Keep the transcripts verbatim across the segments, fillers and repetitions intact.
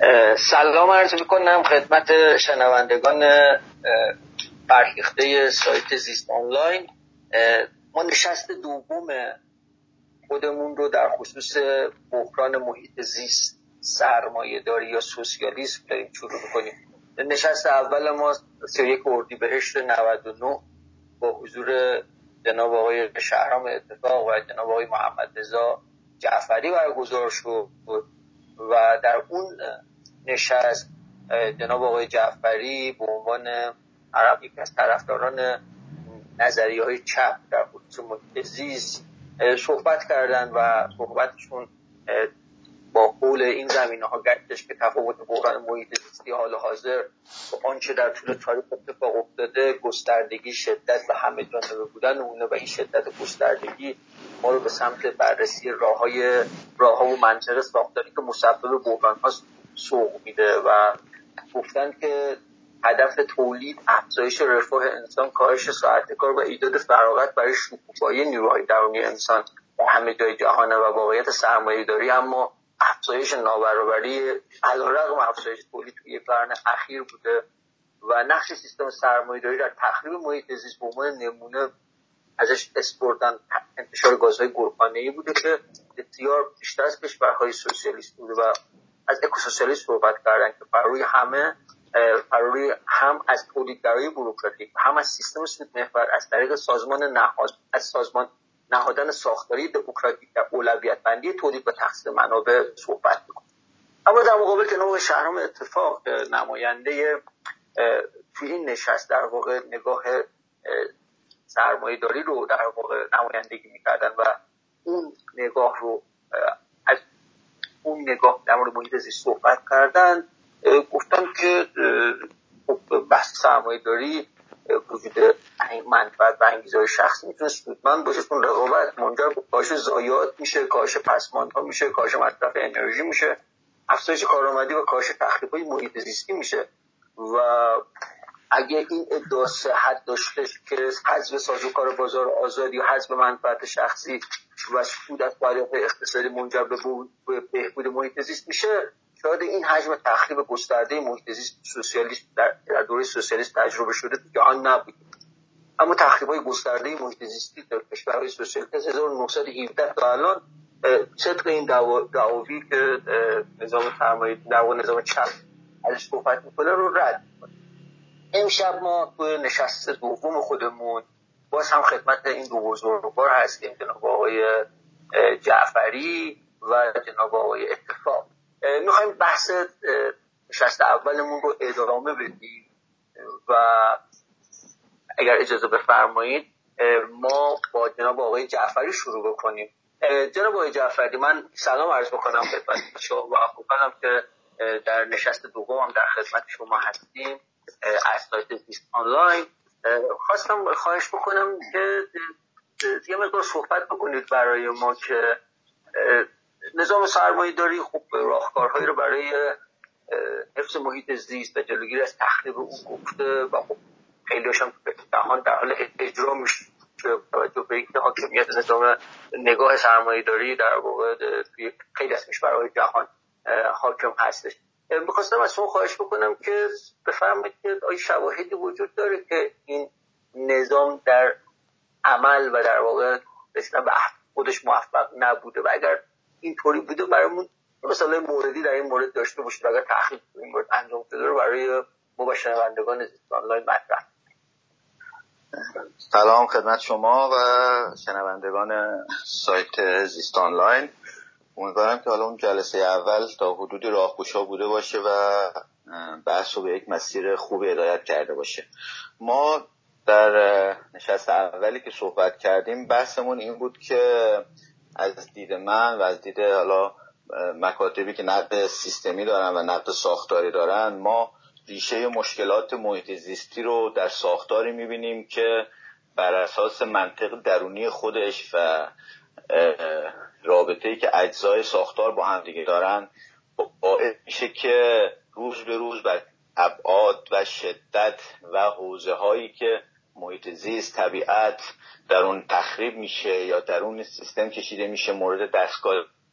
سلام عرض میکنم خدمت شنوندگان برگیخته سایت زیست آنلاین. ما نشست دوم خودمون رو در خصوص بحران محیط زیست، سرمایه داری یا سوسیالیسم داریم شروع میکنیم. نشست اول ما سی و یک اردیبهشت نود و نه با حضور جناب آقای شهرام اتفاق و جناب آقای محمد رضا جعفری برگزار شد و در اون نشست جناب آقای جعفری به عنوان عرب یک از طرفداران نظریه‌های چپ در خصوص محیط زیست صحبت کردند و صحبتشون با قول این زمینه‌ها گشتش که تفاوت بحران محیط زیستی حال حاضر و آنچه در طول تاریخ اتفاق افتاده، گستردگی، شدت و همه جانبه بودن اونه و این شدت و گستردگی ما رو به سمت بررسی راه‌های راه‌ها و منطق ساختاری که مسبب بحران‌ها سوق میده و گفتن که هدف تولید، افزایش رفاه انسان، کاهش ساعت کار و ایجاد فراغت برای شکوفایی نیروهای درونی انسان در همه جای جهانه و واقعیت سرمایه‌داری اما افزایش نابرابری علیرغم افزایش تولید توی یک قرن اخیر بوده و نقش سیستم سرمایه‌داری در تخریب محیط زیست به عنوان نمونه ازش اسپردن انتشار گازهای گلخانه‌ای بوده که بسیار بیشتر از کشورهای سوسیالیست بوده و از اکوسوسیالیسم صحبت کردن که بروی همه بروی هم از تولیدگرایی بوروکراتیک هم از سیستم سود محور از طریق سازمان نهاد از سازمان نهادن ساختاری دموکراتیک در اولویت بندی تولید و تقسیم منابع صحبت می‌کنه. اما در مقابل جناب شهرام اتفاق نماینده توی این نشست در واقع نگاه سرمایه‌داری رو در واقع نمایندگی می‌کردن و اون نگاه رو از اون نگاه در مورد محیط زیست صحبت کردن، گفتن که بحث سرمایه‌داری وجود منفعت و انگیزه‌های شخصی میتونه سودمند باشه، چون رقابت منجر به کاهش ضایعات میشه، کاهش پسماندها میشه، کاهش مصرف انرژی میشه، افزایش کارآمدی و کاهش تخریب‌های محیط زیستی میشه و اگه این ادعا صحت داشتش که حذف سازوکار بازار آزادی و حذف منفعت شخصی و سود از فعالیت اقتصادی منجر به بهبود محیط زیست میشه، شاید این حجم تخریب گسترده محیط زیست سوسیالیسم در, در دوره سوسیالیسم تجربه شده تو جهان نبود. اما تخریب‌های گسترده محیط زیستی در کشورهای سوسیالیست از هزار و نهصد و هفده تا الان صدق این دعاوی که نظام سرمایه در نظام چپ ازش صحبت میکنه رو رد میکنه. امشب ما توی نشست دوم خودمون باز هم خدمت این دو بزرگوار هستیم، جناب آقای جعفری و جناب آقای اتفاق. میخوایم بحث نشست اولمون رو ادامه بدیم و اگر اجازه بفرمایید ما با جناب آقای جعفری شروع بکنیم. جناب آقای جعفری، من سلام عرض بکنم خدمت شما و خوشحالم که در نشست دوم هم در خدمت شما هستیم از سایت زیست آنلاین. خواستم خواهش بکنم که یه مقدار صحبت بکنید برای ما که نظام سرمایه‌داری خب راهکارهایی رو برای حفظ محیط زیست و جلوگیری از تخریب اون گفته و خب خیلی هاشم جهان در حال اجرا میشه توجه به اینکه حاکمیت نظام نگاه سرمایه‌داری در واقع توی خیلی از کشورهای جهان حاکم هستش. می‌خواستم از شما خواهش بکنم که بفرمایید که آیا شواهدی وجود داره که این نظام در عمل و در واقع مثلا به خودش موفق نبوده و اگر اینطوری بوده برامون مثلا موردی در این مورد داشته باشید و اگر تحقیق این مورد انجام شده رو برای ما و شنوندگان زیست آنلاین مطرح. سلام خدمت شما و شنوندگان سایت زیست آنلاین. امیدوارم که حالا اون جلسه اول تا حدود راهگشا بوده باشه و بحث رو به یک مسیر خوبی هدایت کرده باشه. ما در نشست اولی که صحبت کردیم بحثمون این بود که از دید من و از دید حالا مکاتبی که نقد سیستمی دارن و نقد ساختاری دارن، ما ریشه مشکلات محیط زیستی رو در ساختاری میبینیم که بر اساس منطق درونی خودش و رابطه‌ای که اجزای ساختار با هم دیگه دارن باعث میشه که روز به روز بر ابعاد و شدت و حوزه‌هایی که محیط زیست، طبیعت در اون تخریب میشه یا در اون سیستم کشیده میشه مورد دستگاه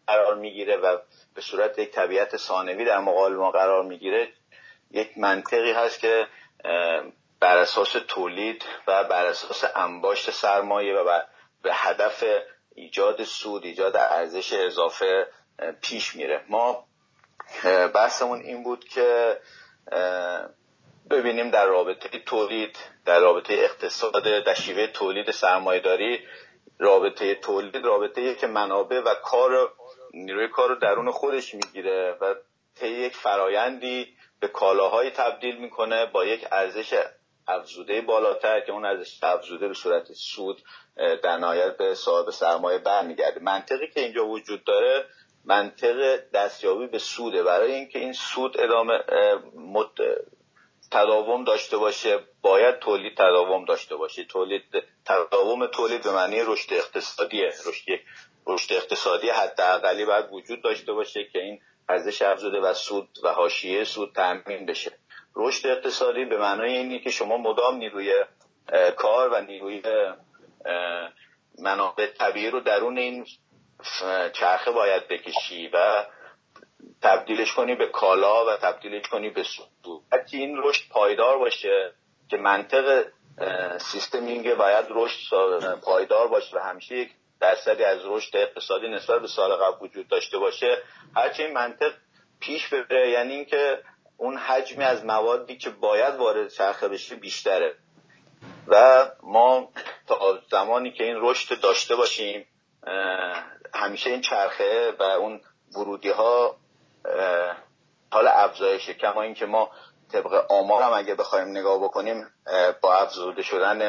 قرار میگیره و به صورت یک طبیعت ثانوی در مقابل ما قرار میگیره، یک منطقی هست که بر اساس تولید و بر اساس انباشت سرمایه و به هدف ایجاد سود، ایجاد ارزش اضافه پیش میره. ما بحثمون این بود که ببینیم در رابطه تولید، در رابطه اقتصاد، در شیوه تولید سرمایه‌داری، رابطه تولید رابطه‌ای که منابع و کار نیروی کار رو درون خودش میگیره و طی یک فرایندی به کالاهایی تبدیل میکنه با یک ارزش افزوده بالاتر که اون ارزش افزوده به صورت سود در نهایت به صاحب سرمایه برمیگرده. منطقی که اینجا وجود داره منطق دستیابی به سوده. برای اینکه این سود ادامه مد... تداوم داشته باشه باید تولید تداوم داشته باشه. تولید تداوم تولید به معنی رشد اقتصادیه. رشد رشد اقتصادی حداقلی باید وجود داشته باشه که این ارزش افزوده و سود و حاشیه سود تامین بشه. رشد اقتصادی به معنای اینه که شما مدام نیروی کار و نیروی منابع طبیعی رو درون این چرخه باید بکشی و تبدیلش کنی به کالا و تبدیلش کنی به سود. حتی این رشد پایدار باشه که منطق سیستم اینگه باید رشد پایدار باشه و همیشه یک درصدی از رشد اقتصادی نسبت به سال قبل وجود داشته باشه. هرچی این منطق پیش بره یعنی این که اون حجمی از موادی که باید وارد چرخه بشه بیشتره و ما تا زمانی که این رشد داشته باشیم همیشه این چرخه و اون ورودی ها حال افزایشه. کما این که ما طبق آمار هم اگه بخوایم نگاه بکنیم با افزوده شدن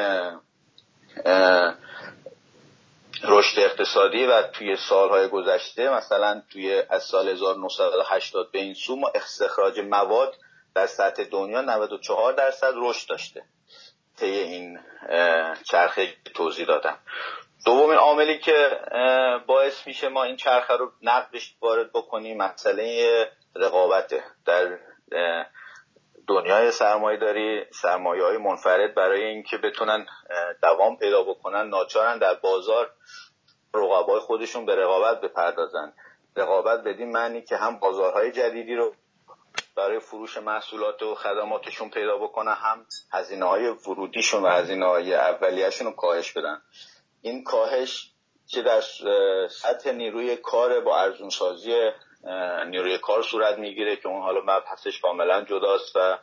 رشد اقتصادی و توی سالهای گذشته مثلا توی از سال هزار و نهصد و هشتاد به این سو ما استخراج مواد در سطح دنیا نود و چهار درصد رشد داشته طی این چرخه توضیح دادم. دومین عاملی که باعث میشه ما این چرخه رو نقدش وارد بکنیم مسئله رقابته. در دنیای سرمایه‌داری سرمایه‌های منفرد برای اینکه بتونن دوام پیدا بکنن ناچارن در بازار رقبای خودشون به رقابت بپردازن. رقابت بدین معنی که هم بازارهای جدیدی رو برای فروش محصولات و خدماتشون پیدا بکنن، هم هزینه‌های ورودیشون و هزینه‌های اولیه‌شون رو کاهش بدن. این کاهش که در سطح نیروی کار با ارزونسازی نیروی کار صورت میگیره که اون حالا مبحثش کاملا جداست و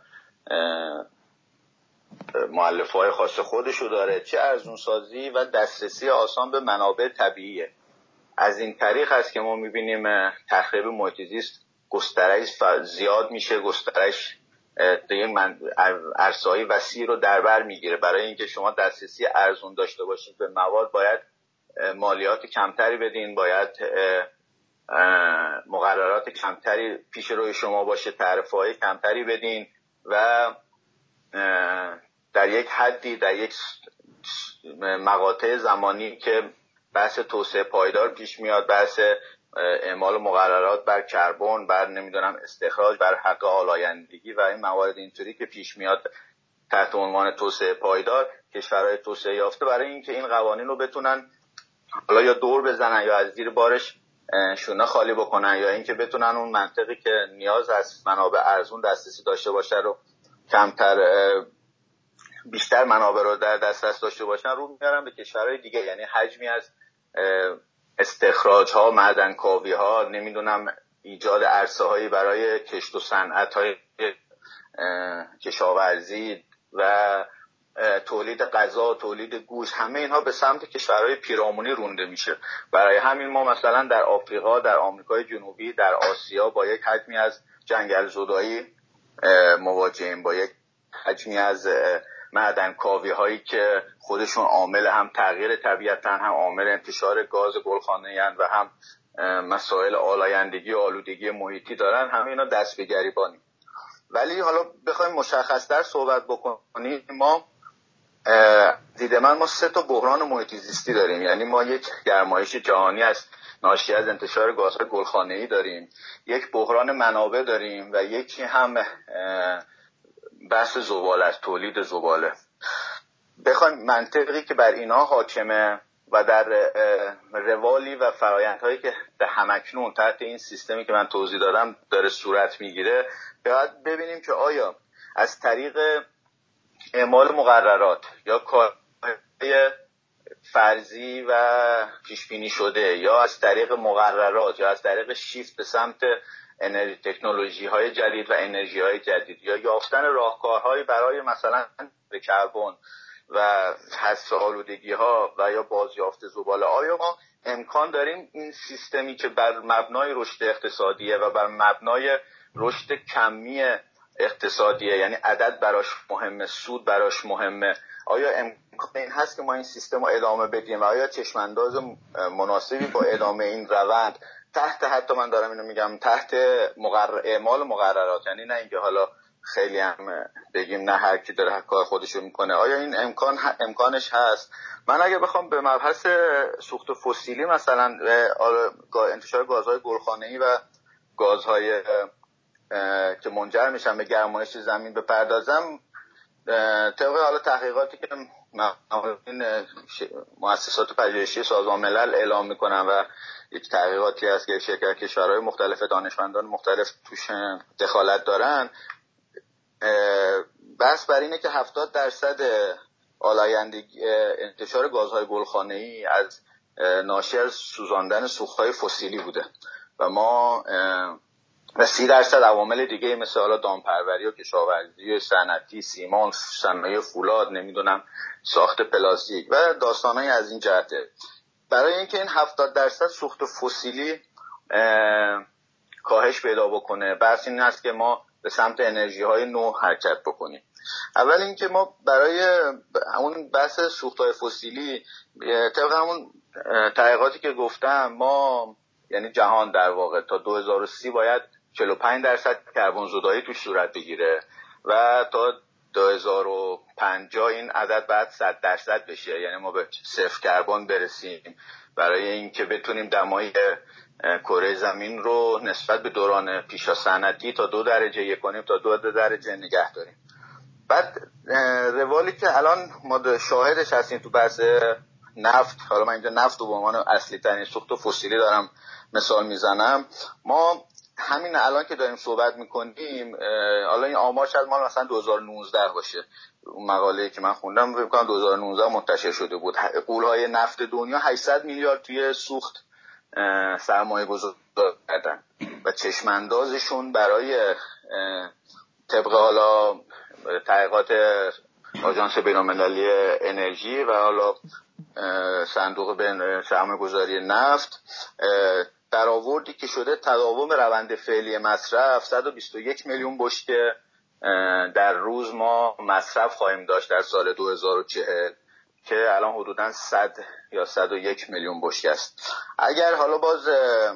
مؤلفه‌های خاص خودشو داره، چه ارزونسازی و دسترسی آسان به منابع طبیعیه. از این طریق هست که ما میبینیم تخریب محیط زیست گسترش زیاد میشه، گسترش عرصه‌های وسیع رو در بر میگیره. برای اینکه شما دسترسی ارزون داشته باشید به مواد باید مالیات کمتری بدین، باید مقررات کمتری پیش روی شما باشه، تعرفه‌های کمتری بدین و در یک حدی در یک مقاطع زمانی که بحث توسعه پایدار پیش میاد، بحث اعمال مقررات بر کربن، بر نمیدونم استخراج، بر حق آلایندگی و این موارد اینطوری که پیش میاد تحت عنوان توسعه پایدار، کشورهای توسعه یافته برای اینکه این قوانین رو بتونن حالا یا دور بزنن یا از زیر بارش شونه خالی بکنن یا اینکه بتونن اون منطقی که نیاز از منابع ارزون دسترسی داشته باشه رو کمتر بیشتر منابع رو در دسترس داشته باشن رو میارن به کشورهای دیگه. یعنی حجمی از استخراج ها، معدن کاوی ها، نمیدونم ایجاد عرصه هایی برای کشت و صنعت های کشاورزی و تولید غذا، تولید گوشت، همه اینها به سمت کشورهای پیرامونی رونده میشه. برای همین ما مثلا در آفریقا، در آمریکای جنوبی، در آسیا با یک حجمی از جنگل زدایی مواجهیم، با یک حجمی از معدن کاوی هایی که خودشون عامل هم تغییر طبیعتن، هم عامل انتشار گاز گلخانه‌ای و هم مسائل آلایندگی و آلودگی محیطی دارن. همه اینا دست به گریبانی. ولی حالا بخوایم مشخص‌تر صحبت بکنیم، ما دید من ما سه تا بحران محیط زیستی داریم. یعنی ما یک گرمایش جهانی از ناشی از انتشار گازهای گلخانه‌ای داریم، یک بحران منابع داریم و یکی هم بحث زباله است، تولید زباله. بخوایم منطقی که بر اینا حاکمه و در روالی و فرآیندهایی که به همکنون تحت این سیستمی که من توضیح دادم داره صورت میگیره، باید ببینیم که آیا از طریق اعمال مقررات یا کارهای فرضی و پیش بینی شده یا از طریق مقررات یا از طریق شیفت به سمت انرژی تکنولوژی های جدید و انرژی های جدید یا یافتن راهکارهایی برای مثلا به کربن و حذف آلودگی ها و یا بازیافت زباله، آیا ما امکان داریم این سیستمی که بر مبنای رشد اقتصادیه و بر مبنای رشد کمی اقتصادیه، یعنی عدد براش مهمه، سود براش مهمه، آیا امکان این هست که ما این سیستم رو ادامه بدیم و آیا چشمانداز مناسبی با ادامه این روند تحت، حتی من دارم اینو میگم، تحت مقرر اعمال مقررات، یعنی نه اینکه حالا خیلی هم بگیم نه هر کی داره کار خودشو میکنه، آیا این امکان امکانش هست؟ من اگه بخوام به مبحث سوخت فسیلی مثلا انتشار گازهای گلخانه‌ای و گازهای که منجر میشن به گرمایش زمین بپردازم، طبق حالا تحقیقاتی که این مؤسسات پژوهشی سازمان ملل اعلام میکنن و یک تحقیقاتی هست که شرکت کشورهای مختلف دانشمندان مختلف توش دخالت دارن، بحث بر اینه که هفتاد درصد آلایندگی انتشار گازهای گلخانه‌ای از ناشی از سوزاندن سوخت‌های فسیلی بوده و ما و سی درصد عوامل دیگه مثل حالا دامپروری و کشاورزی صنعتی، سیمان، صنایع فولاد، نمیدونم ساخت پلاستیک و داستانای از این جهته. برای اینکه این هفتاد درصد سوخت فسیلی کاهش پیدا بکنه، بحث این است که ما به سمت انرژی های نو حرکت بکنیم. اول اینکه ما برای اون بحث سوخت های فسیلی طبق همون تحقیقاتی که گفتم، ما یعنی جهان در واقع تا دو هزار و سی باید چهل و پنج درصد کربن زدایی توش صورت بگیره و تا دو هزار و پنجاه این عدد بعد صد درصد بشه، یعنی ما به صفر کربن برسیم برای اینکه بتونیم دمای کره زمین رو نسبت به دوران پیشا صنعتی تا دو درجه یک کنیم تا دو درجه نگه داریم. بعد روالی که الان ما شاهدش هستیم تو بحث نفت، حالا من اینجا نفت رو به عنوان اصلی ترین سوخت فسیلی دارم مثال میزنم، ما همین الان که داریم صحبت میکنیم، حالا این آمار شاید مال مثلا دو هزار و نوزده باشه، اون مقاله‌ای که من خوندم فکر کنم دو هزار و نوزده منتشر شده بود، غول‌های نفت دنیا هشتصد میلیارد توی سوخت سرمایه گذاری کردن و چشماندازشون برای طبق حالا تحقیقات آژانس بین‌المللی انرژی و حالا صندوق بین سرمایه گذاری نفت، برآوردی که شده تداوم روند فعلی مصرف صد و بیست و یک میلیون بشکه در روز ما مصرف خواهیم داشت در سال دو هزار و چهل که الان حدوداً صد یا صد و یک میلیون بشکه است. اگر حالا باز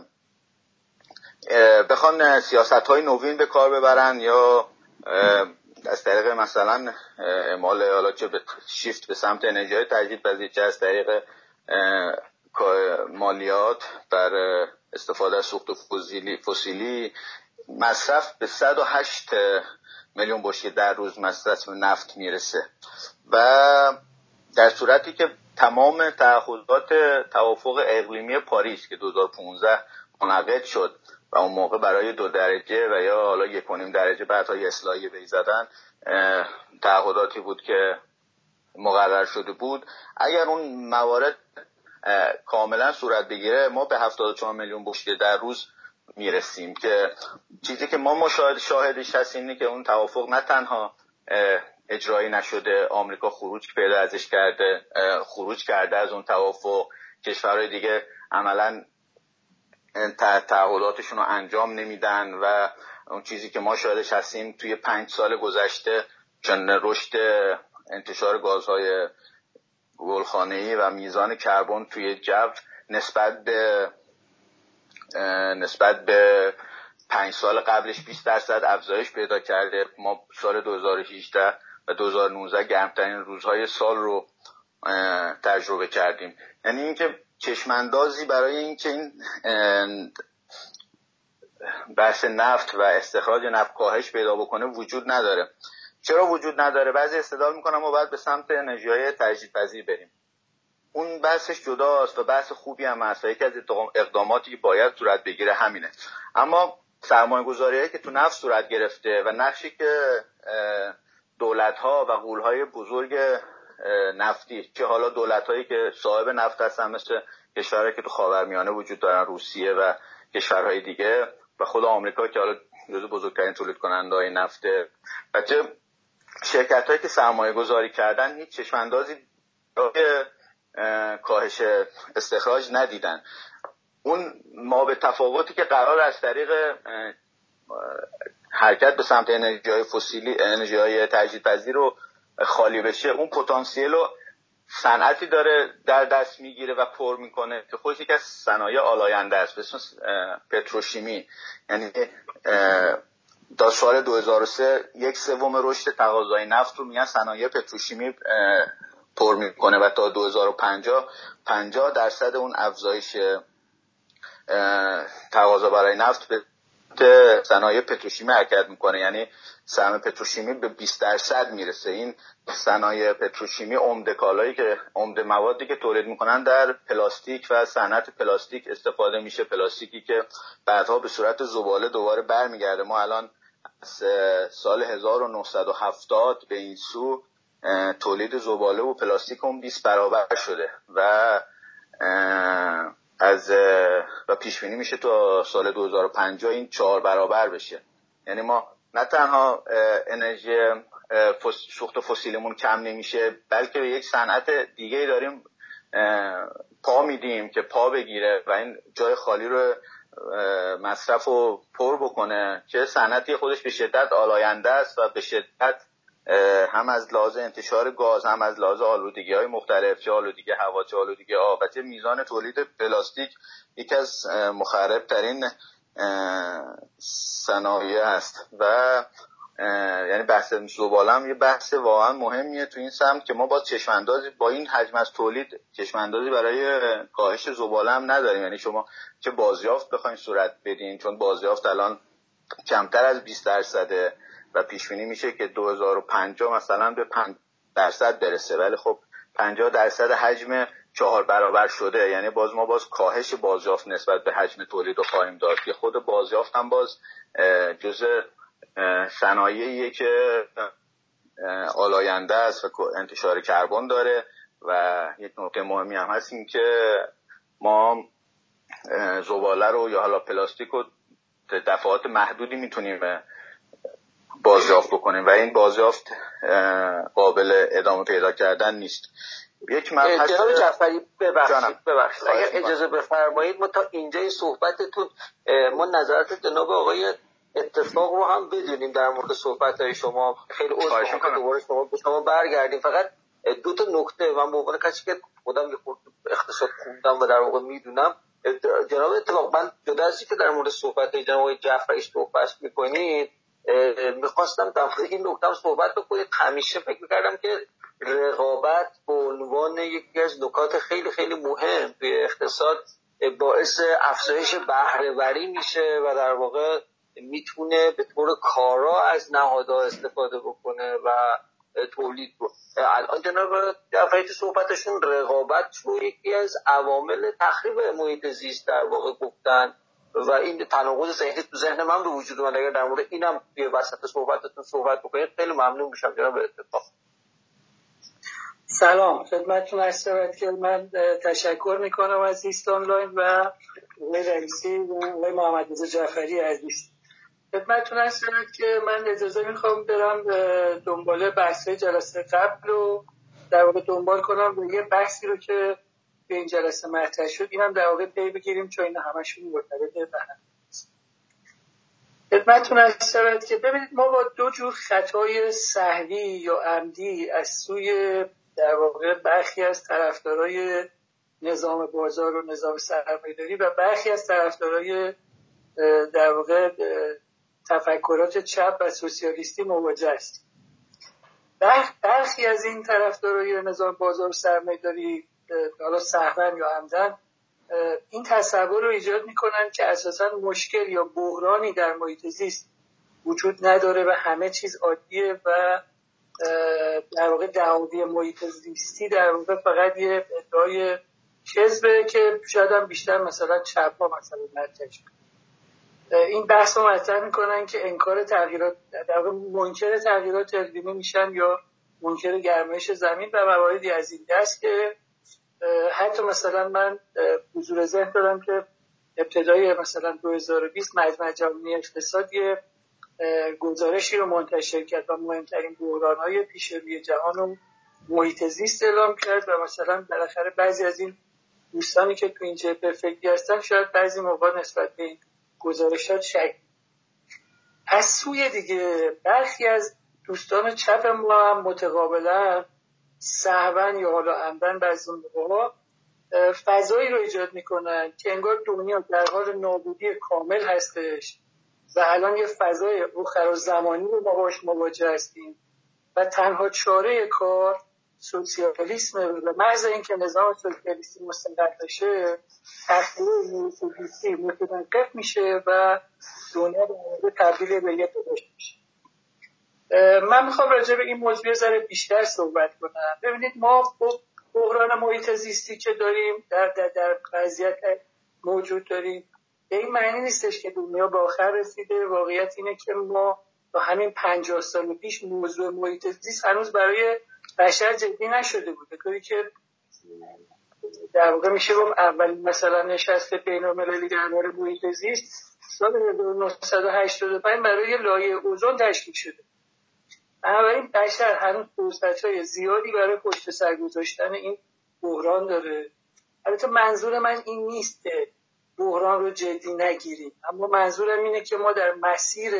بخوان سیاست‌های نوین به کار ببرن یا از طریق مثلا اعمال حالا چه به شیفت به سمت انرژی‌های تجدیدپذیر، چه از طریق مالیات بر استفاده از سوخت فسیلی فسیلی مصرف به صد و هشت میلیون بشکه در روز مصرف نفت میرسه و در صورتی که تمام تعهدات توافق اقلیمی پاریس که دو هزار و پانزده منعقد شد و اون موقع برای دو درجه و یا حالا یک و نیم درجه بعدها یه اصلاحی بی زدن تعهداتی بود که مقرر شده بود، اگر اون موارد کاملا صورت بگیره ما به هفتاد و چهار میلیون بشکه در روز میرسیم که چیزی که ما مشاهد شاهدش هست اینه که اون توافق نه تنها اجرایی نشده، آمریکا خروج پیدا ازش کرده، خروج کرده از اون توافق، کشورهای دیگه عملاً تعهداتشون رو انجام نمیدن و اون چیزی که ما شاهدش هستیم توی پنج سال گذشته چون رشد انتشار گازهای گلخانه‌ای و میزان کربن توی جو نسبت به نسبت به پنج سال قبلش بیست درصد افزایش پیدا کرده. ما سال دو هزار و هجده و دو هزار و نوزده گرمترین روزهای سال رو تجربه کردیم. یعنی اینکه چشماندازی برای اینکه این بحث نفت و استخراج نفت کاهش پیدا بکنه وجود نداره. چرا وجود نداره؟ بعضی استدلال میکنن ما باید به سمت انرژی‌های تجدیدپذیر بریم. اون بحثش جداست و بحث خوبی هم هست و یکی از اقداماتی که باید صورت بگیره همینه. اما سرمایه گذاریه که تو نفت صورت گرفته و نقشی که دولت‌ها و غول‌های بزرگ نفتی، که حالا دولت‌هایی که صاحب نفت هستن مثل کشورهایی که تو خاورمیانه وجود دارن، روسیه و کشورهای دیگه و خود آمریکا که حالا جزو بزرگترین تولید کننده‌های نفته، و چه شرکت‌هایی که سرمایه گذاری کردن هیچ چشم‌اندازی برای کاهش استخراج ندیدن. اون ما به تفاوتی که قرار از طریق حرکت به سمت انرژی‌های فسیلی، انرژی‌های تجدیدپذیر رو خالی بشه، اون پتانسیل رو صنعتی داره در دست میگیره و پر میکنه که خودش یکی از صنایع آلاینده است، مثل پتروشیمی. یعنی تا سال دو هزار و سه یک سوم رشد تقاضای نفت رو میگن صنایع پتروشیمی پر میکنه و تا دو هزار و پنجاه پنجاه درصد اون افزایش تقاضا برای نفت به صنایع پتروشیمی حرکت میکنه. یعنی سهم پتروشیمی به بیست درصد میرسه. این صنایع پتروشیمی عمده کالایی که عمده موادی که تولید میکنن در پلاستیک و صنعت پلاستیک استفاده میشه، پلاستیکی که بعدها به صورت زباله دوباره برمیگرده. ما الان از سال هزار و نهصد و هفتاد به این سو تولید زباله و پلاستیک اون بیست برابر شده و از و پیش بینی میشه تا سال دو هزار و پنجاه این چهار برابر بشه. یعنی ما نه تنها انرژی سوخت فسیلمون کم نمیشه، بلکه به یک صنعت دیگه داریم پا میدیم که پا بگیره و این جای خالی رو مصرف رو پر بکنه، که صنعتی خودش به شدت آلاینده است و به شدت هم از لحاظ انتشار گاز، هم از لحاظ آلودگی‌های مختلف، چه آلودگی هوا، چه آلودگی آب، و چه میزان تولید پلاستیک یکی از مخرب‌ترین صنایع است. و یعنی بحث زباله هم یه بحث واقعا مهمیه تو این سمت که ما با چشماندازی با این حجم از تولید چشماندازی برای کاهش زباله هم نداریم. یعنی شما چه بازیافت بخواید صورت بدین، چون بازیافت الان کمتر از بیست درصده و پیش بینی میشه که دو هزار و پنجاه مثلا به پنج درصد برسه، ولی خب پنجاه درصد حجم چهار برابر شده. یعنی باز ما باز کاهش بازیافت نسبت به حجم تولید رو خواهیم داشت که خود بازیافت هم باز جزء صنایعیه که آلاینده است و انتشار کربن داره. و یک نکته مهمی هم هست این که ما زباله رو یا حالا پلاستیک رو دفعات محدودی میتونیم بازیافت بکنیم و این بازیافت قابل ادامه پیدا کردن نیست. یک مبحث جناب جعفری ببخشید ببخشید اگر اجازه بفرمایید ما تا اینجای صحبتتون ما نظرات جناب آقای اتفاق رو هم بدونیم در مورد صحبت‌های شما. خیلی عذر می‌خوام دوباره شما به شما برگردیم. فقط دو تا نکته من به عنوان کسی که خودم یه خورده اقتصاد خوندم و در واقع میدونم، جناب اتفاق من جدا از اینکه در مورد صحبت‌های جناب آقای جعفری صحبت می‌کنید میخواستم در مورد این نکته هم صحبت بکنید. همیشه فکر می‌کردم که رقابت به عنوان یکی از نکات خیلی خیلی مهم توی اقتصاد باعث افزایش بهره‌وری میشه و در واقع میتونه به طور کارا از نهادها استفاده بکنه و تولید رو. الان جناب جعفری تو صحبتشون رقابت رو یکی از عوامل تخریب محیط زیست در واقع گفتن و این تناقض ذهنی تو ذهن من به وجود اومد. اگر در مورد اینم توی وسط صحبتتون صحبت بکنید خیلی ممنون میشم جناب اتفاق. سلام خدمتتون عرض شود که من تشکر میکنم از ایست آنلاین و آقای رئیسی و آقای محمد رضا جعفری عزیز. خدمتتون عرض شود که من اجازه میخوام برم دنبال بحث‌های جلسه قبل رو در واقع دنبال کنم و یه بحثی رو که به این جلسه مطرح شد اینم در واقع پی بگیریم چون اینا همشون مرتبط به هم. خدمتتون عرض شود که ببینید ما با دو جور خطای سهوی یا عمدی از سوی در واقع برخی از طرفدارای نظام بازار و نظام سرمایه‌داری و برخی از طرفدارای در واقع تفکرات چپ و سوسیالیستی مواجه است. برخی از این طرفدارای نظام بازار و سرمایه‌داری حالا سهواً یا عمدن این تصور رو ایجاد می‌کنن که اساساً مشکل یا بحرانی در محیط زیست وجود نداره و همه چیز عادیه و در واقع دعاوی محیط زیستی در واقع فقط یه ادعای کذبه که شاید هم بیشتر مثلا چپ ها مثلا مرکز این بحث رو مطرح میکنن که انکار تغییرات در واقع منکر تغییرات اقلیمی میشن یا منکر گرمایش زمین و مواردی از این دست که حتی مثلا من حضور ذهن دارم که ابتدای مثلا دو هزار و بیست مجمع جهانی اقتصاد یه گزارشی رو منتشر کرد و مهمترین بحران‌های پیش روی جهان رو محیط زیست اعلام کرد و مثلا بالاخره بعضی از این دوستانی که تو این جبهه فکری هستن شاید بعضی موقع نسبت به این گزارشات شک. از سوی دیگه برخی از دوستان چپ ما هم متقابلا سهواً یا حالا عمدن بعضی موقع‌ها فضایی رو ایجاد میکنن که انگار دنیا در حال نابودی کامل هستش و الان یه فضای اخرالزمانی رو ما باش مواجه هستیم و تنها چاره کار سوسیالیسمه و محض اینکه نظام سوسیالیستی مستقر بشه تحصیل سوسیالیستی متوقف میشه و دنیا به تبدیل به یک داشت میشه. من میخوام راجع به این موضوع ذره بیشتر صحبت کنم. ببینید ما بحران محیط زیستی که داریم در در در وضعیت موجود داریم به این معنی نیستش که دنیا به آخر رسیده. واقعیت اینه که ما تا همین پنجاه سال پیش موضوع محیط زیست هنوز برای بشر جدی نشده بوده. کاری که در واقع میشه گفت اولین مثلا نشست بین‌المللی درباره محیط زیست سال هزار و نهصد و هشتاد و پنج برای لایحه اوزون تشکیل شده. بنابراین بشر هنوز فرصت‌های زیادی برای پشت سر گذاشتن این بحران داره. البته منظور من این نیست که بحران رو جدی نگیریم، اما منظورم اینه که ما در مسیر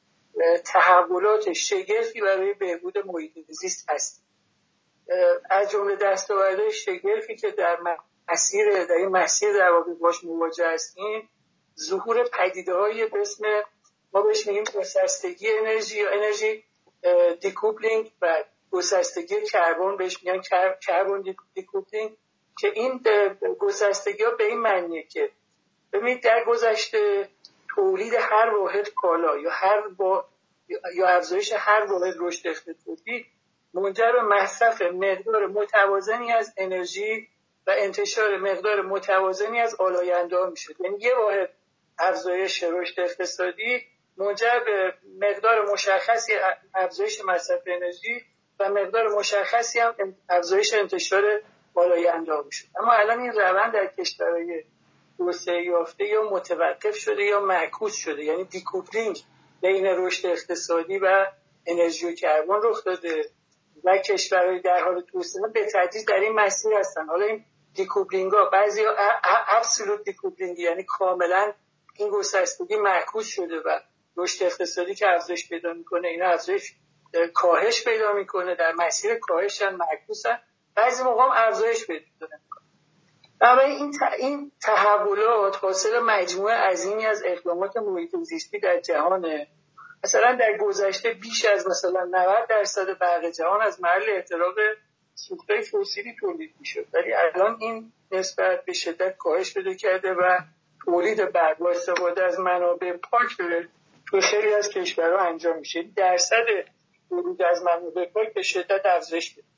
تحولات شگرفی برای بهبود محیط زیست هستیم. از جمله دستاوردهای شگرفی که در مسیر در این مسیر در واقع باش مواجه هستیم ظهور پدیده‌های به اسم ما بهش میگیم گسستگی انرژی یا انرژی دیکوپلینگ و گسستگی کربن بهش میگن کربن دیکوپلینگ که این گسستگی ها به این معنیه که ببینید در گذشته تولید هر واحد کالا یا هر با یا افزایش هر واحد رشد اقتصادی منجر به مصرف مقدار متوازنی از انرژی و انتشار مقدار متوازنی از آلاینده‌ها میشد. یعنی یه واحد افزایش رشد اقتصادی منجر به مقدار مشخصی افزایش مصرف انرژی و مقدار مشخصی هم افزایش انتشار آلاینده‌ها میشد. اما الان این روند در کشورهای توسعه یافته یا متوقف شده یا معکوس شده، یعنی دیکوپلینگ بین رشد اقتصادی و انرژی و کربن رخ داده و کشورهای در حال توسعه به تدریج در این مسیر هستن. حالا این دیکوپلینگ ها بعضی ها ابسولوت دیکوپلینگ یعنی کاملا این گسستگی معکوس شده و رشد اقتصادی که افزایش پیدا میکنه اینا افزایش کاهش پیدا میکنه، در مسیر کاهش هم معکوسن، بعضی موقع هم افزایش پیدا میکنه. اما این این تحولات حاصل مجموعه عظیمی از اقدامات محیط زیستی در جهانه. مثلا در گذشته بیش از مثلا نود درصد برق جهان از محل احتراق سوختهای فسیلی تولید میشد، ولی الان این نسبت به شدت کاهش پیدا کرده و تولید برق با استفاده از منابع پاک داره تو خیلی از کشورها انجام میشه. درصد تولید از منابع پاک به شدت افزایش پیدا.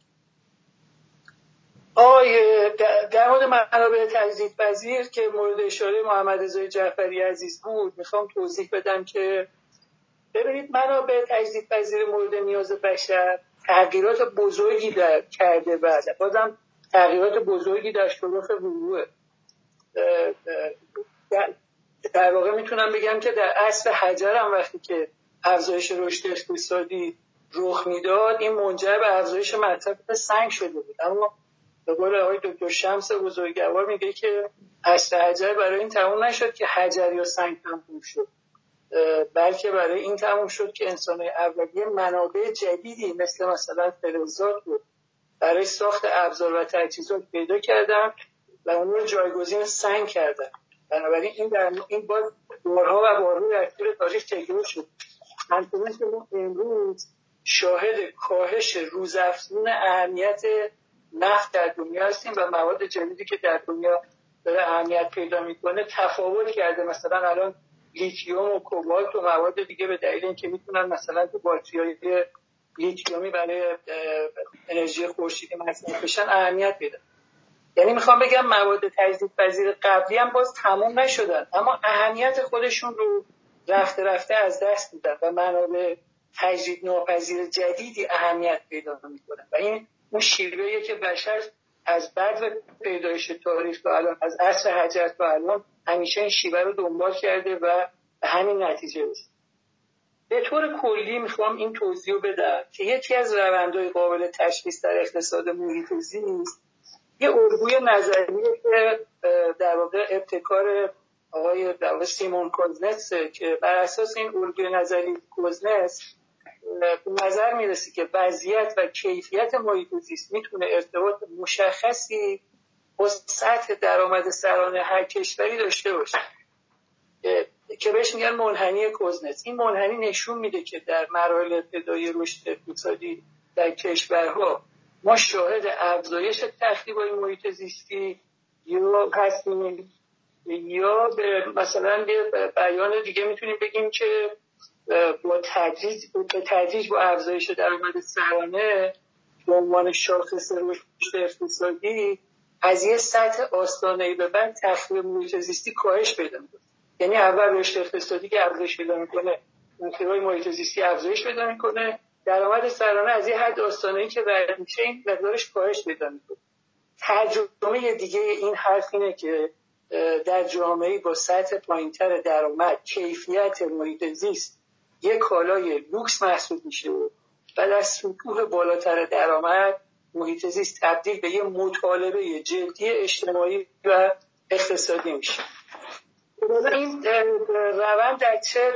آیه در مورد منابع تجدیدپذیر که مورد اشاره محمد رضا جعفری عزیز بود میخوام توضیح بدم که ببینید منابع تجدیدپذیر مورد نیاز بشر تغییرات بزرگی در کرده و بازم تغییرات بزرگی در شرف وقوعه. در واقع میتونم بگم که در عصر حجر هم وقتی که افزایش رشد اقتصادی رخ میداد این منجر به افزایش مصرف سنگ شده بود، اما به قول آقای دکتر شمس بزرگوار میگه که عصر حجر برای این تموم نشد که حجر یا سنگ تموم شد، بلکه برای این تموم شد که انسان‌های اولیه منابع جدیدی مثل مثلا فلزات رو برای ساخت ابزار و تجهیزات پیدا کردن و اون رو جایگزین سنگ کردن. بنابراین این در این باز بارها و بارها در طول تاریخ تکرار شد. همچنین که ما امروز شاهد کاهش روزافزون اهمیت نفت در دنیا هستیم و مواد جدیدی که در دنیا داره اهمیت پیدا میکنه تفاوت کرده. مثلا الان لیتیوم و کوبالت و مواد دیگه به دلیل اینکه میتونن مثلا تو باتری‌های لیتیومی برای انرژی خورشیدی مصرف بشن اهمیت پیدا. یعنی میخوام بگم مواد تجدیدپذیر قبلی هم باز تموم نشدن، اما اهمیت خودشون رو رفته رفته از دست میدن و منابع تجدید ناپذیر جدیدی اهمیت پیدا میکنن و این اون شیوهیه که بشر از بعد پیدایش تاریخ تا الان، از عصر حجر تا الان، همیشه این شیوه رو دنبال کرده و به همین نتیجه رسید. به طور کلی میخوام این توضیح رو بدم که یکی از روندهای قابل تشخیص در اقتصاد محیط زیست یه الگوی نظریه که در واقع ابتکار آقای در واقع سیمون کوزنتسه که بر اساس این الگوی نظری کوزنتس به نظر میرسه که وضعیت و کیفیت محیط زیست میتونه ارتباط مشخصی با سطح درآمد سرانه هر کشوری داشته باشه که بهش میگن منحنی کوزنتس. این منحنی نشون میده که در مراحل ابتدایی رشد اقتصادی در کشورها ما شاهد افزایش تخریب‌های محیط زیستی یا هستیم، یا به مثلا به بیان دیگه میتونیم بگیم که با تدریج به تدریج با افزایش درآمد سرانه به عنوان شاخص رشد اقتصادی از یه سطح آستانه‌ای به بعد تخریب محیط زیستی کاهش پیدا می‌کنه. یعنی اول رشد اقتصادی که افزایش پیدا می‌کنه، تخریب‌های محیط زیستی افزایش پیدا می‌کنه، درآمد سرانه از یه حد آستانه‌ای که رد میشه این مقدارش کاهش پیدا می‌کنه. ترجمه دیگه این حرف اینه که در جامعه‌ای با سطح پایین‌تر درآمد کیفیت محیط زیست یک کالای لوکس محسوب میشه و در سطوح بالاتر درآمد محیط زیست تبدیل به یک مطالبه جدی اجتماعی و اقتصادی میشه. این روند در چه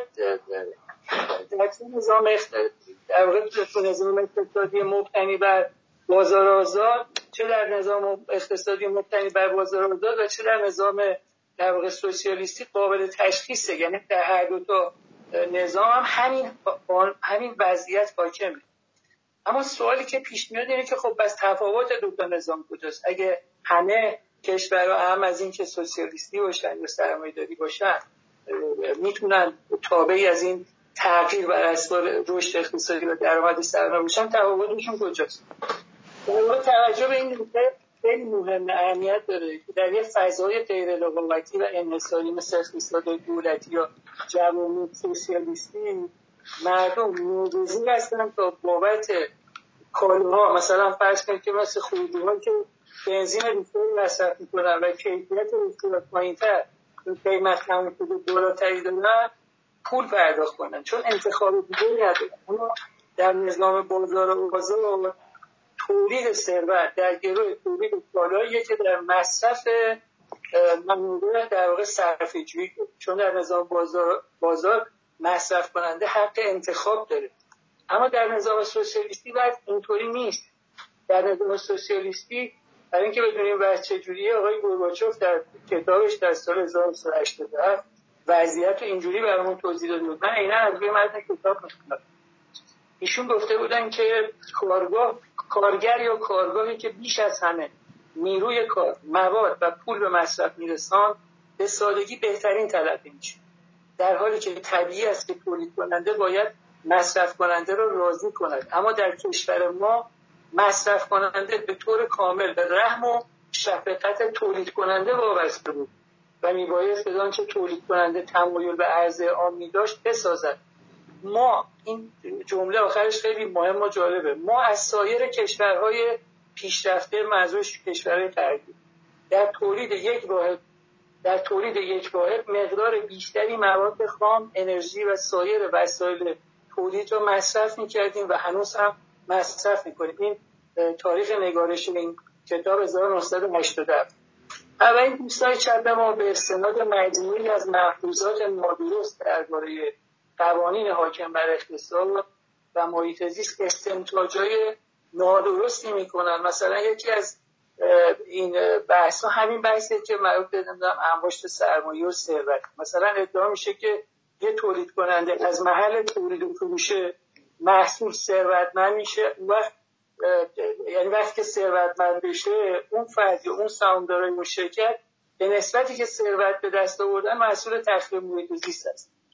در چه نظام در واقع نظام اقتصادی مبتنی بر بازار آزاد، چه در نظام اقتصادی مبتنی بر بازار آزاد و چه در نظام در واقع سوسیالیستی قابل تشخیصه. یعنی در هر دو تا نظام هم همین همین وضعیت حاکمه. اما سوالی که پیش میاد اینه که خب بس تفاوت دو تا نظام کجاست؟ اگه همه کشورها هم از این که سوسیالیستی باشن یا سرمایه‌داری باشن میتونن تابعی از این تغییر بر اساس رشد اقتصادی و درآمد سرانه باشن، تفاوتشون کجاست؟ در واقع توجه به این نکته خیلی مهمه، اهمیت داره که در یک فضای غیر رقابتی و انحصاری مثل اقتصاد دولتی یا جوامع سوسیالیستی مردم نیازمند هستن تا بابت کالاها، مثلا فرض کنید که مثل خودروها که بنزین بیشتری مصرف میکنن و کیفیت بیشتر پایین‌تر قیمت تمام شده بالاتری دارن، پول پرداخت کنن، چون انتخاب دیگری ندارن. اونا در نظام بازار و بازار تولید ثروت در گروه تولید کالاییه که در مصرف منابع در واقع صرفه‌جویی، چون در نظام بازار بازار مصرف کننده حق انتخاب داره. اما در نظام سوسیالیستی بعد اینطوری نیست. در نظام سوسیالیستی برای اینکه بدونیم وضع چجوریه، آقای گورباچوف در کتابش در سال هزار و نهصد و هشتاد و هفت وضعیت اینجوری برامون توضیح داده بود. من عیناً از روی متن کتاب می‌خونم. ایشون گفته بودن که کارگاه کارگر یا کارگاهی که بیش از همه نیروی کار، مواد و پول به مصرف میرسان به سادگی بهترین تلقی میشه، در حالی که طبیعی است که تولید کننده باید مصرف کننده رو راضی کند. اما در کشور ما مصرف کننده به طور کامل به رحم و شفقت تولید کننده وابسته بود و میبایست بدان که تولید کننده تمایل به عرضه عامی داشت بسازد. ما این جمله آخرش خیلی مهم و جالبه، ما از سایر کشورهای پیشرفته منظورش کشورهای غربی در تولید یک واحد در تولید یک واحد مقدار بیشتری مواد خام، انرژی و سایر وسایل تولید رو مصرف می‌کردیم و هنوز هم مصرف می‌کنیم. این تاریخ نگارش این کتاب هزار و نهصد و هشتاد و هفت. اولین دوستای چپ ما به استناد مجموعی از مفروضات نادرست درباره قوانین حاکم بر اقتصاد و محیط زیست استنتاج‌های نادرستی می‌کنن. مثلا یکی از این بحث ها همین بحثیه که مربوط به نمیدونم انباشت سرمایه و ثروت. مثلا ادعا میشه که یه تولید کننده از محل تولید و فروش محصول ثروتمند میشه، اون وقت یعنی وقتی که ثروتمند بشه اون فرد یا اون سهامدارای اون شرکت به نسبتی که ثروت به دست آوردن محصول تخریب محیط زیست است.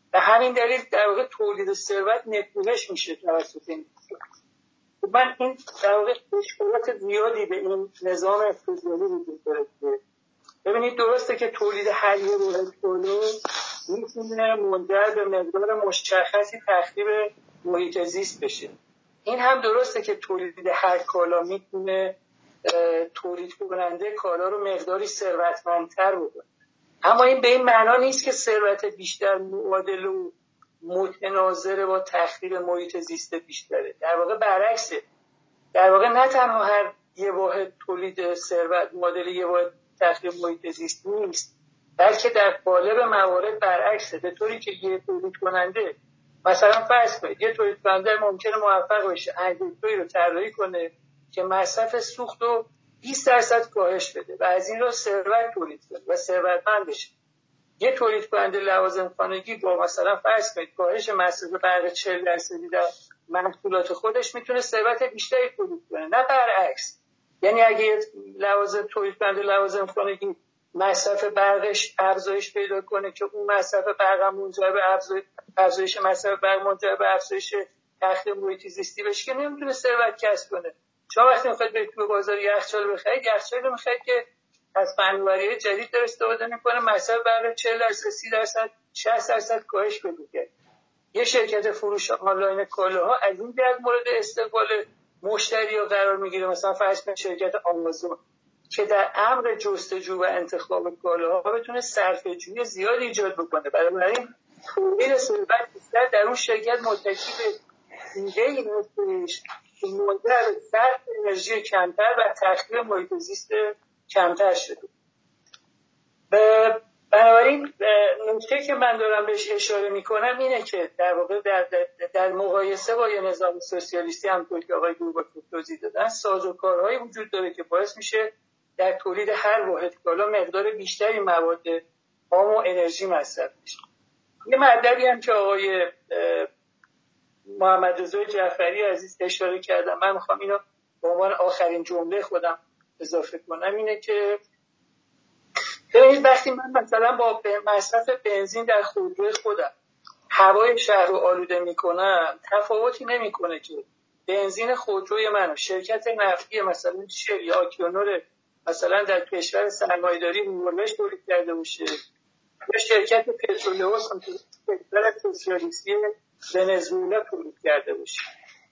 به همین دلیل در واقع تولید ثروت نکوهش میشه توسط این. من این در واقع اشکالات زیادی به این نظام اقتصادی وجود داره. ببینید درسته که تولید هر یه واحد کالا میتونه منجر به مقدار مشخصی تخریب محیط زیست بشه. این هم درسته که تولید هر کالا میتونه تولید کننده کالا رو مقداری ثروتمندتر بکنه، اما این به این معنا نیست که ثروت بیشتر معادل و متناظر با تخریب محیط زیست بیشتره. در واقع برعکسه. در واقع نه تنها هر یه واحد تولید ثروت معادل یه واحد تخریب محیط زیست نیست، بلکه در قالب موارد برعکسه، به طوری که یه تولید کننده مثلا فرض کنید یه تولید کننده ممکنه موفق بشه انگیزه‌ای رو طراحی کنه که مصرف سوخت رو بیست درصد کاهش بده و از این رو ثروت تولید کنه و ثروتمند بشه. یه تولید کننده لوازم خانگی با مثلا فرض کنید کاهش مصرف برق چهل درصدی در محصولات خودش میتونه ثروت بیشتری تولید کنه، نه برعکس. یعنی اگه لوازم تولید کننده لوازم خانگی مصرف برقش افزایش پیدا کنه که اون مصرف برق هم منجر به افزایش مصرف برق منجر به افزایش تخریب محیط زیستی بشه، که نمیتونه ثروت کسب کنه. شما وقتی میخواید برید تو بازار یخچال بخرید، یخچالی رو میخرید که از فناوری‌های جدید داره استفاده میکنه، مصرف برق چهل درصد، سی درصد، شصت درصد کاهش پیدا کرده. یه شرکت فروش آنلاین کالاها از این جهت مورد استقبال مشتری‌ها قرار میگیره، مثلا فرض کنید شرکت آمازون که در امر جستجو و انتخاب کالاها بتونه صرفه‌جویی زیادی ایجاد بکنه. بنابراین تولید ثروت بیشتر در اون شرکت متکی به ایده‌ای هستش که منجر به صرف انرژی کمتر و تخریب محیط زیست کمتر شده. بنابراین نکته که من دارم بهش اشاره میکنم اینه که در واقع در, در, در مقایسه با یه نظام سوسیالیستی همونطور که آقای گورباچوف توضیح دادن، سازوکارهایی وجود داره که باعث میشه در تولید هر واحد کالا مقدار بیشتری مواد خام و انرژی مصرف بشه. یه مطلبی هم که آقای محمد رضا جعفری عزیز اشاره کردم، من میخوام اینو به عنوان آخرین جمله خودم اضافه کنم، اینه که ببینید وقتی من مثلا با مصرف بنزین در خودرو خودم هوای شهر رو آلوده میکنم، تفاوتی نمیکنه که بنزین خودروی من شرکت نفتی مثلا شل یا آکیونور مثلا در کشور سرمایه‌داری نروژ تولید کرده باشه یا شرکت پترولیوس که کشور سوسیالیستی ونزوئلا تولید کرده باشه.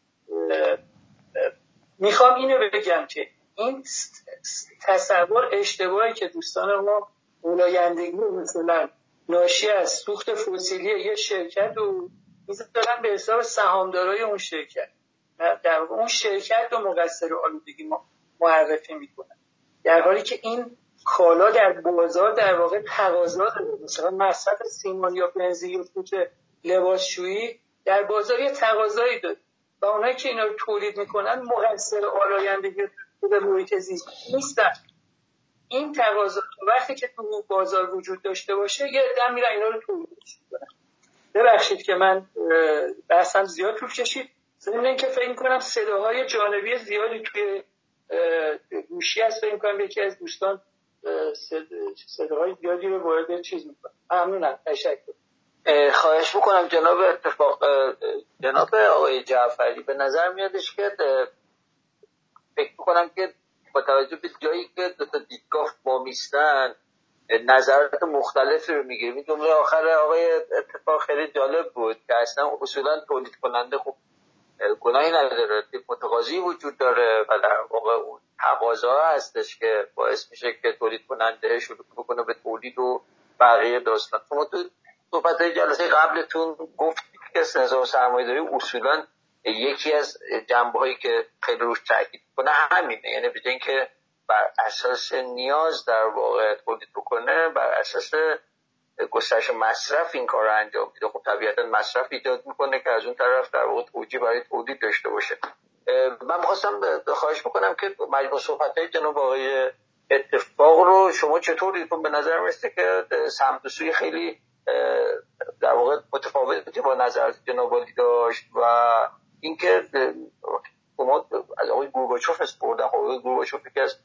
میخوام اینو بگم که این تصور اشتباهی که دوستان ما اولایندگی مثلا ناشی از سوخت فسیلی یه شرکت رو میذارن به حساب سهامدارای اون شرکت، در واقع اون شرکت رو مقصر آلودگی ما معرفی میکنن، در حالی که این کالا در بازار در واقع تقاضا داره. مثلا مصرف سیمان یا بنزین یا سوخت لباسشویی در بازار یه تقاضایی داره و اونایی که اینا رو تولید میکنن مقصر آلایندگی به محیط زیست نیستن. این تقاضا وقتی که تو بازار وجود داشته باشه یه عده میرن اینا رو تولید میکنن. ببخشید که من بحثم زیاد طول کشید، ضمن اینکه فکر میکنم صداهای جانبی زیادی توی گوشی هست، فکر میکنم یکی از دوستان صداهای زیادی رو وارد چیز میکنه. ممنونم، تشکر. خواهش میکنم جناب اتفاق جناب آقای جعفری، به نظر میادش که فکر میکنم که با توجه به جایی که دو تا دیدگاه وامیستن نظرات مختلفی رو میگیریم. این جمله آخر آقای اتفاق خیلی جالب بود که اصلا اصولا تولید کننده خب گناهی نداره، متقاضی وجود داره و در واقع اون تقاضا هستش که باعث میشه که تولید کننده شروع بکنه به تولید و بقیه داستان. شما تو صحبت جلسه قبلتون گفتید که نظام سرمایه‌داری اصولا یکی از جنبه‌هایی که خیلی روش تاکید کنه همینه، یعنی به جای اینکه بر اساس نیاز در واقع تولید بکنه، بر اساس گسترش مصرف این کار رو انجام میده. خب طبیعتا مصرف ایجاد میکنه که از اون طرف در واقع توجیه برای تولید داشته باشه. من می‌خواستم خواهش بکنم که مجموع صحبت‌های جناب آقای اتفاق رو شما چطور دیدید؟ به نظر میاد که سمت و سوی خیلی در واقع متفاوتی با نظر جناب عالی داشت و اینکه شما از آقای گورباچوف اسپردن. خب آقای گورباچوف یکی از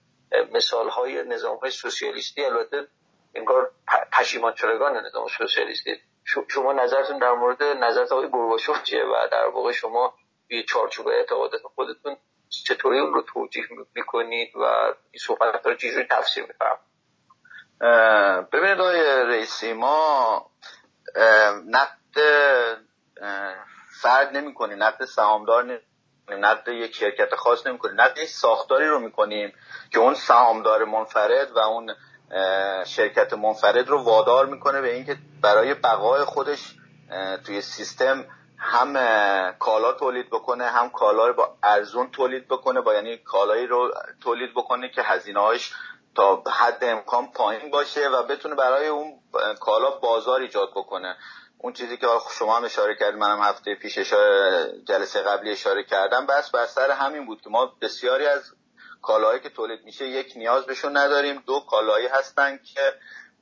مثال‌های نظام‌های سوسیالیستی، البته انگار پشیمان شدگان نظام سوسیالیستی شما نظرتون در مورد نظرت آقای گورباچوف چیه و در واقع شما توی چارچوب اعتقادات خودتون چطوری اون رو توجیه میکنید و این صحبت رو چجوری تفسیر میفرمایید؟ ببینید آقای رئیسی، ما نقد فرد نمی کنیم، نقد سهامدار نمی کنیم، نقد یک شرکت خاص نمی کنیم، نقد یک ساختاری رو می کنیم که اون سهامدار منفرد و اون شرکت منفرد رو وادار میکنه به اینکه برای بقای خودش توی سیستم هم کالا تولید بکنه، هم کالا رو با ارزون تولید بکنه، با یعنی کالایی رو تولید بکنه که هزینه‌هاش تا حد امکان پایین باشه و بتونه برای اون کالا بازار ایجاد بکنه. اون چیزی که شما هم اشاره کردید، منم هفته پیش اشاره جلسه قبلی اشاره کردم، بس بر سر همین بود که ما بسیاری از کالایی که تولید میشه، یک نیاز بهشون نداریم، دو کالایی هستن که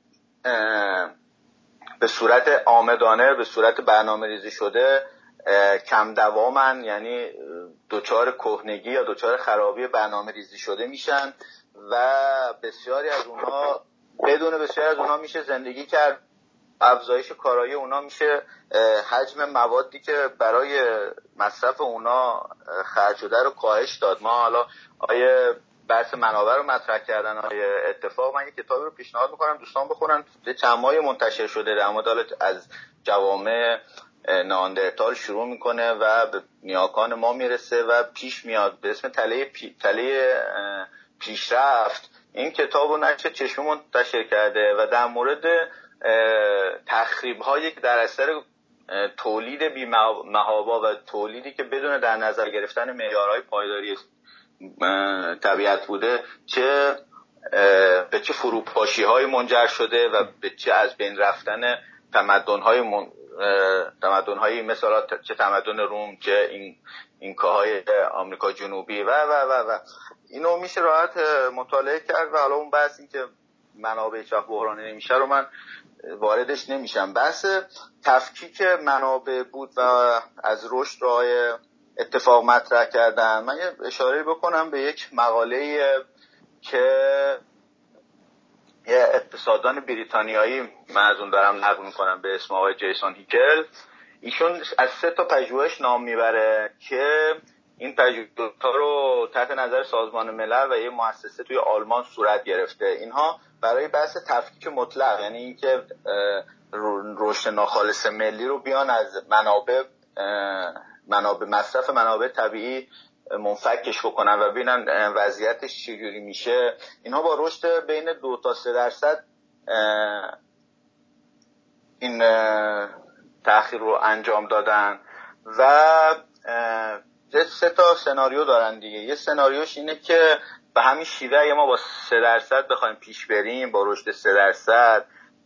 به صورت عامدانه، به صورت برنامه‌ریزی شده کم دوامن، یعنی دوچار کهنگی یا دوچار خرابی برنامه‌ریزی شده میشن و بسیاری از اونها بدون بسیاری از اونها میشه زندگی کرد. افزایش کارایی اونا میشه حجم موادی که برای مصرف اونا خرج شده رو کاهش داد. ما حالا آیه بحث منابع رو مطرح کردن، آیه اتفاق، من یک کتابی رو پیشنهاد میکنم دوستان بخونن، چند ماهی منتشر شده، در مورد از جوامع ناندرتال شروع میکنه و به نیاکان ما میرسه و پیش میاد به اسم تله پی... تله پیشرفت. این کتاب رو نشر چشمه منتشر کرده و در مورد تخریب هایی که در اثر تولید بی محابا و تولیدی که بدون در نظر گرفتن معیارهای پایداری طبیعت بوده، چه به چه فروپاشی های منجر شده و به چه از بین رفتن تمدن های من... تمدن های مثلا چه تمدن روم، چه این اینکاهای آمریکا جنوبی و و و و اینو میشه راحت مطالعه کرد. و حالا اون بحث این که منابع چاپ بحرانی نمیشه رو من واردش نمیشم. بحث تفکیک منابع بود و از رشد راه اتفاق مطرح کردن. من یه اشاره بکنم به یک مقاله که یه اقتصاددان بریتانیایی، من از اون دارم نقل میکنم، به اسم آقای جیسون هیکل. ایشون از سه تا پژوهش نام میبره که این پژوهش‌ها رو تحت نظر سازمان ملل و یه مؤسسه توی آلمان صورت گرفته. اینها برای بحث تفکیک مطلق، یعنی اینکه رشد ناخالص ملی رو بیان از منابع منابع مصرف منابع طبیعی منفکش بکنن و ببینن وضعیتش چجوری میشه. اینها با رشد بین دو تا سه درصد این تأخیر رو انجام دادن و سه تا سناریو دارن دیگه. یه سناریوش اینه که به همین شیوه اگه ما با سه درصد بخوایم پیش بریم، با رشد سه درصد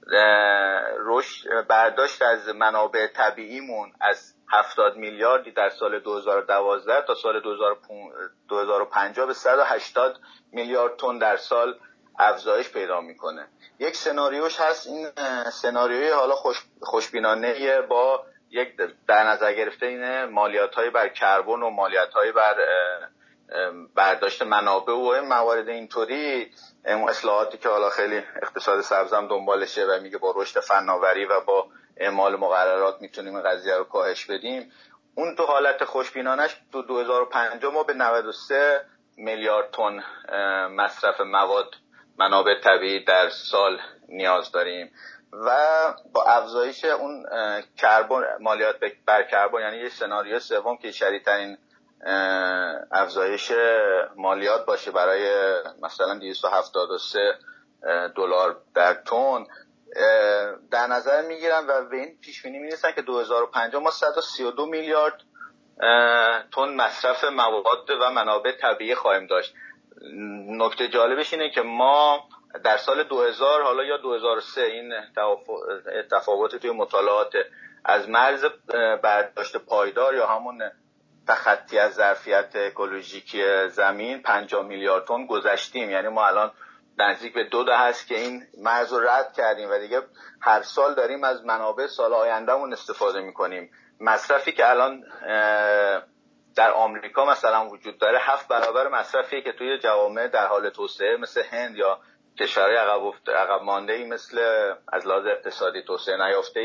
رشد برداشت از منابع طبیعیمون از هفتاد میلیاردی در سال دو هزار و دوازده تا سال دو هزار و پنجاه به صد و هشتاد میلیارد تن در سال افزایش پیدا میکنه. یک سناریوش هست، این سناریوی حالا خوش خوشبینانه با یک در نظر گرفته اینه مالیات‌های بر کربن و مالیات‌های بر برداشت منابع و این موارد اینطوری، اصلاحاتی که حالا خیلی اقتصاد سبزم دنبالشه و میگه با رشد فناوری و با اعمال مقررات میتونیم این قضیه رو کاهش بدیم. اون تو حالت خوشبینانش تو دو هزار و پنجاه ما به نود و سه میلیارد تن مصرف مواد منابع طبیعی در سال نیاز داریم و با افزایش اون کربن، مالیات بر کربن، یعنی یه سناریو سوم که شدیدترین افزایش مالیات باشه برای مثلا دویست و هفتاد و سه دلار در تن در نظر میگیرن و به این پیش بینی میرسن که دو هزار و پنجاه ما صد و سی و دو میلیارد تن مصرف مواد و منابع طبیعی خواهیم داشت. نکته جالبش اینه که ما در سال دو هزار حالا یا دو هزار و سه این تفاوت توی مطالعات از مرز برداشت پایدار یا همون تخطی از ظرفیت اکولوژیکی زمین پنجاه میلیارد تن گذشتیم. یعنی ما الان نزدیک به دو دهه هست که این مرز رو رد کردیم و دیگه هر سال داریم از منابع سال آیندهمون استفاده میکنیم. مصرفی که الان در آمریکا مثلا وجود داره هفت برابر مصرفی که توی جوامع در حال توسعه مثل هند یا کشورهای عقب عقب مانده‌ای مثل از لحاظ اقتصادی توسعه نیافته‌ای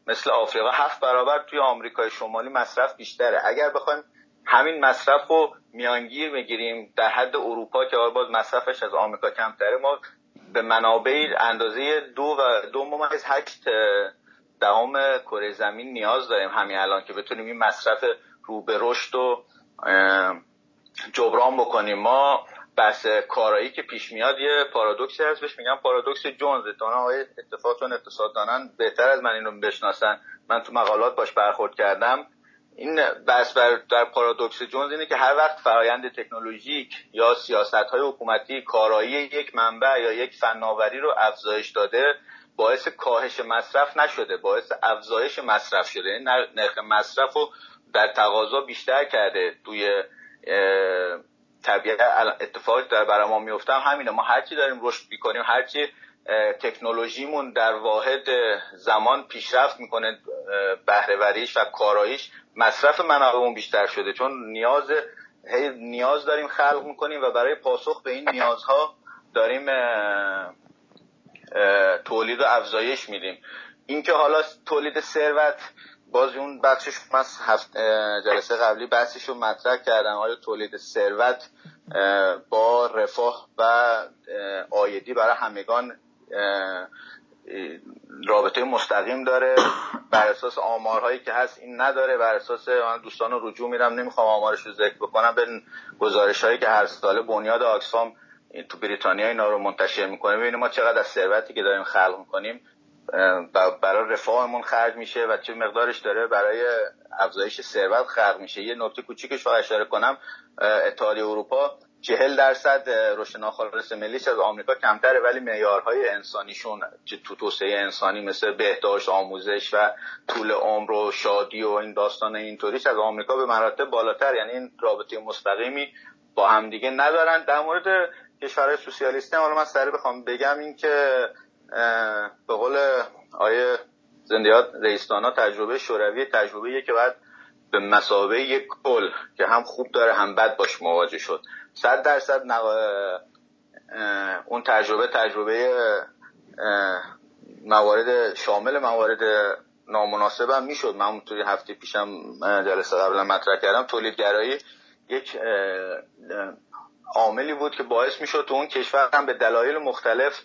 مثل آفریقا هفت برابر توی آمریکای شمالی مصرف بیشتره. اگر بخوایم همین مصرف رو میانگیر بگیریم در حد اروپا که باز مصرفش از آمریکا کمتره، ما به منابع اندازه دو و دو ممیز هشت دهم کره زمین نیاز داریم همین الان که بتونیم این مصرف رو به رشد رو جبران بکنیم. ما بحث کارایی که پیش میاد یه پارادوکسی هست بهش میگم پارادوکس جونز. تا آقای اتفاق چون اقتصاددانان بهتر از من اینو بشناسن، من تو مقالات باش برخورد کردم. این بحث بر در پارادوکس جونز اینه که هر وقت فرآیند تکنولوژیک یا سیاست‌های حکومتی کارایی یک منبع یا یک فناوری رو افزایش داده، باعث کاهش مصرف نشده، باعث افزایش مصرف شده. این نرخ مصرف رو در تقاضا بیشتر کرده. توی طبیعت اتفاقی در برای ما میفته همینه، ما هرچی داریم رشد میکنیم، هرچی تکنولوژیمون در واحد زمان پیشرفت میکنه بهره‌وریش و کاراییش، مصرف منابعمون بیشتر شده، چون نیاز نیاز داریم خلق میکنیم و برای پاسخ به این نیازها داریم تولید و افزایش میدیم. این که حالا تولید ثروت، باز اون بخشش من هفت جلسه قبلی بحثش رو مطرح کردم، آیا تولید ثروت با رفاه و عایدی برای همگان رابطه مستقیم داره؟ بر اساس آمارهایی که هست این نداره. بر اساس من دوستان رو رجوع میرم، نمیخوام آمارش رو ذکر بکنم، به گزارش‌هایی که هر ساله بنیاد آکسفام تو بریتانیا اینا رو منتشر میکنه، ببینیم ما چقدر از ثروتی که داریم خلق میکنیم برای رفاهمون خرج میشه و چه مقدارش داره برای افزایش ثروت خلق میشه. یه نکته کوچیکش رو اشاره کنم، اتحادیه اروپا چهل درصد رشد ناخالص ملیش از آمریکا کمتره، ولی معیارهای انسانیشون تو توسعه انسانی مثل بهداشت، آموزش و طول عمر و شادی و این داستان اینطوریش از آمریکا به مراتب بالاتر، یعنی این رابطه مستقیمی با هم دیگه ندارن. در مورد کشورهای سوسیالیستی حالا من سریع بخوام بگم این که به قول آیه زندیات رئیس‌دانا تجربه شوروی تجربه‌ایه که بعد به مثابه یک کل که هم خوب داره هم بد باش مواجه شد. صد درصد نوا... اون تجربه تجربه موارد شامل موارد نامناسب هم میشد. من توی هفته پیشم جلسه قبلا مطرح کردم، تولیدگرایی یک عاملی بود که باعث میشد تو اون کشور هم به دلایل مختلف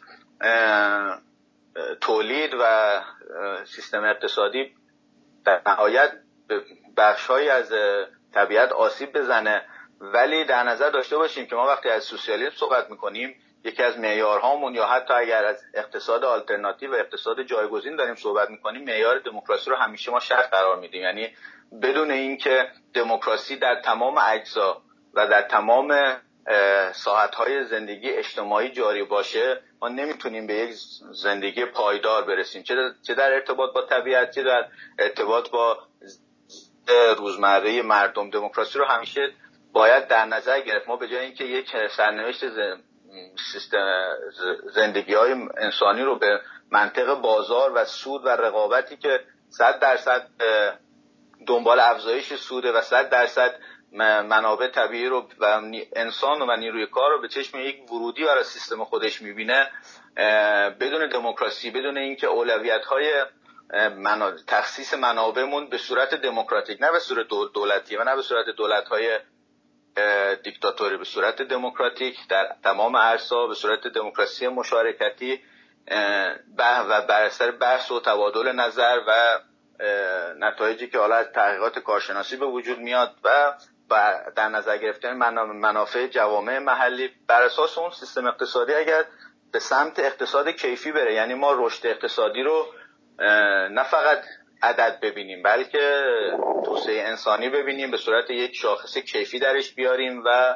تولید و سیستم اقتصادی در نهایت بخش‌هایی از طبیعت آسیب بزنه. ولی در نظر داشته باشیم که ما وقتی از سوسیالیسم صحبت میکنیم، یکی از معیارهامون یا حتی اگر از اقتصاد آلترناتیو و اقتصاد جایگزین داریم صحبت میکنیم، معیار دموکراسی رو همیشه ما شرط قرار میدیم. یعنی بدون اینکه دموکراسی در تمام اجزا و در تمام ساحت‌های زندگی اجتماعی جاری باشه، ما نمیتونیم به یک زندگی پایدار برسیم، چه در ارتباط با طبیعت، چه در ارتباط با روزمره مردم. دموکراسی رو همیشه باید در نظر گرفت. ما به جای اینکه یک سرنوشت سیستم زندگی‌های انسانی رو به منطق بازار و سود و رقابتی که صد درصد دنبال افزایش سوده و صد درصد منابع طبیعی رو و انسان و نیروی کار رو به چشم یک ورودی برای سیستم خودش میبینه، بدون دموکراسی، بدون اینکه اولویت‌های منا... تخصیص منابعمون به صورت دموکراتیک، نه به صورت دولتی و نه به صورت دولت‌های دیکتاتوری، به صورت دموکراتیک در تمام عرصه‌ها، به صورت دموکراسی مشارکتی و بر اثر بحث و تبادل نظر و نتایجی که حالا از تحقیقات کارشناسی به وجود میاد و در نظر گرفتن منافع جوامع محلی، بر اساس اون سیستم اقتصادی اگر به سمت اقتصاد کیفی بره، یعنی ما رشد اقتصادی رو نه فقط عدد ببینیم بلکه توسعه انسانی ببینیم، به صورت یک شاخص کیفی درش بیاریم و